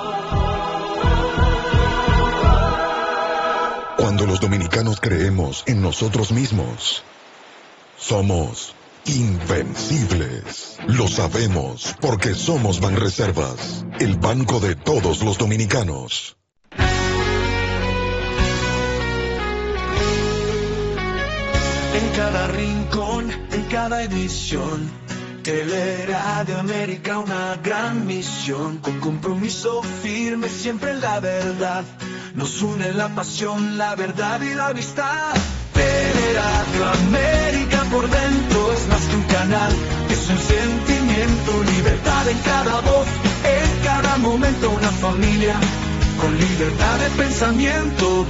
Cuando los dominicanos creemos en nosotros mismos, somos invencibles. Lo sabemos porque somos Banreservas, el banco de todos los dominicanos. En cada rincón, en cada edición, Teleradio América, una gran misión, con compromiso firme siempre en la verdad. Nos une la pasión, la verdad y la amistad. Teleradio América, por dentro es más que un canal, es un sentimiento, libertad en cada voz, en cada momento una familia, con libertad de pensamiento.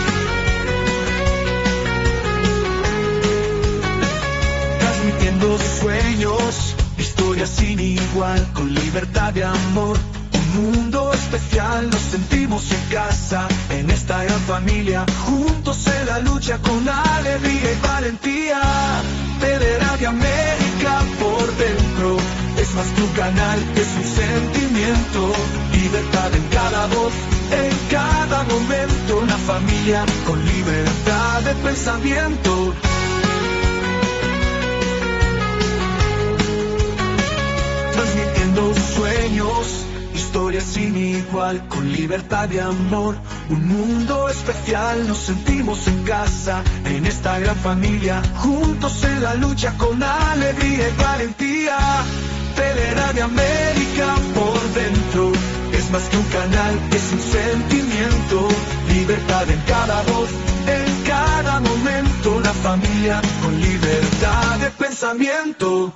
Transmitiendo sueños, historias sin igual, con libertad de amor, un mundo especial, nos sentimos en casa, en esta gran familia, juntos en la lucha con alegría y valentía. Teleradio América, por dentro es es más que un canal, es un sentimiento. Libertad en cada voz, en cada momento. Una familia con libertad de pensamiento. Transmitiendo sueños, historias sin igual, con libertad de amor. Un mundo especial, nos sentimos en casa, en esta gran familia, juntos en la lucha con alegría y valentía. Teleradio América por dentro, es más que un canal, es un sentimiento. Libertad en cada voz, en cada momento. La familia con libertad de pensamiento.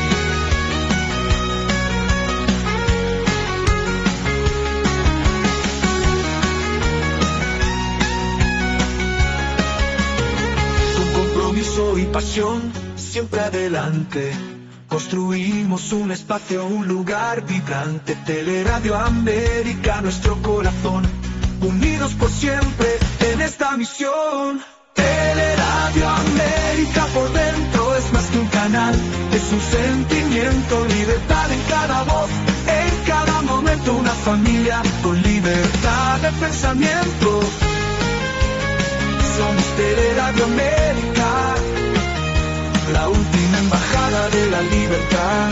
Y pasión, siempre adelante. Construimos un espacio, un lugar vibrante. Teleradio América, nuestro corazón. Unidos por siempre en esta misión. Teleradio América por dentro, es más que un canal, es un sentimiento. Libertad en cada voz, en cada momento. Una familia con libertad de pensamiento. Somos Teleradio América, la última embajada de la libertad.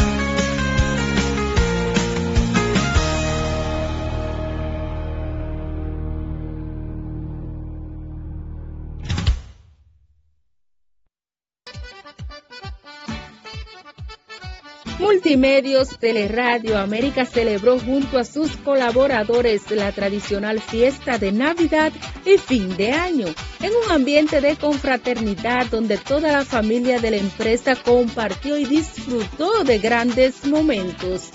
Multimedios Teleradio América celebró junto a sus colaboradores la tradicional fiesta de Navidad y fin de año, en un ambiente de confraternidad donde toda la familia de la empresa compartió y disfrutó de grandes momentos.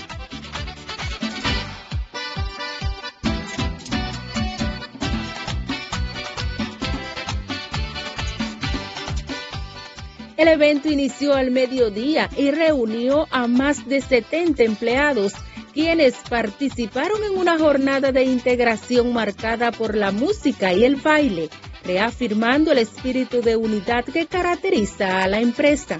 El evento inició al mediodía y reunió a más de setenta empleados, quienes participaron en una jornada de integración marcada por la música y el baile, reafirmando el espíritu de unidad que caracteriza a la empresa.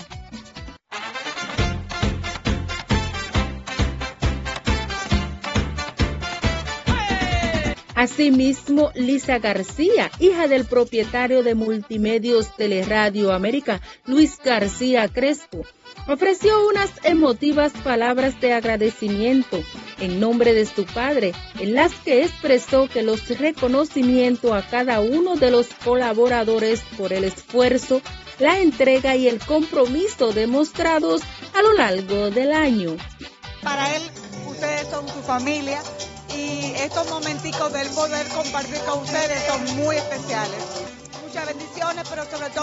Asimismo, Lisa García, hija del propietario de Multimedios Teleradio América, Luis García Crespo, ofreció unas emotivas palabras de agradecimiento en nombre de su padre, en las que expresó que los reconocimientos a cada uno de los colaboradores por el esfuerzo, la entrega y el compromiso demostrados a lo largo del año. Para él, ustedes son su familia. Y estos momenticos del poder compartir con ustedes son muy especiales. Muchas bendiciones, pero sobre todo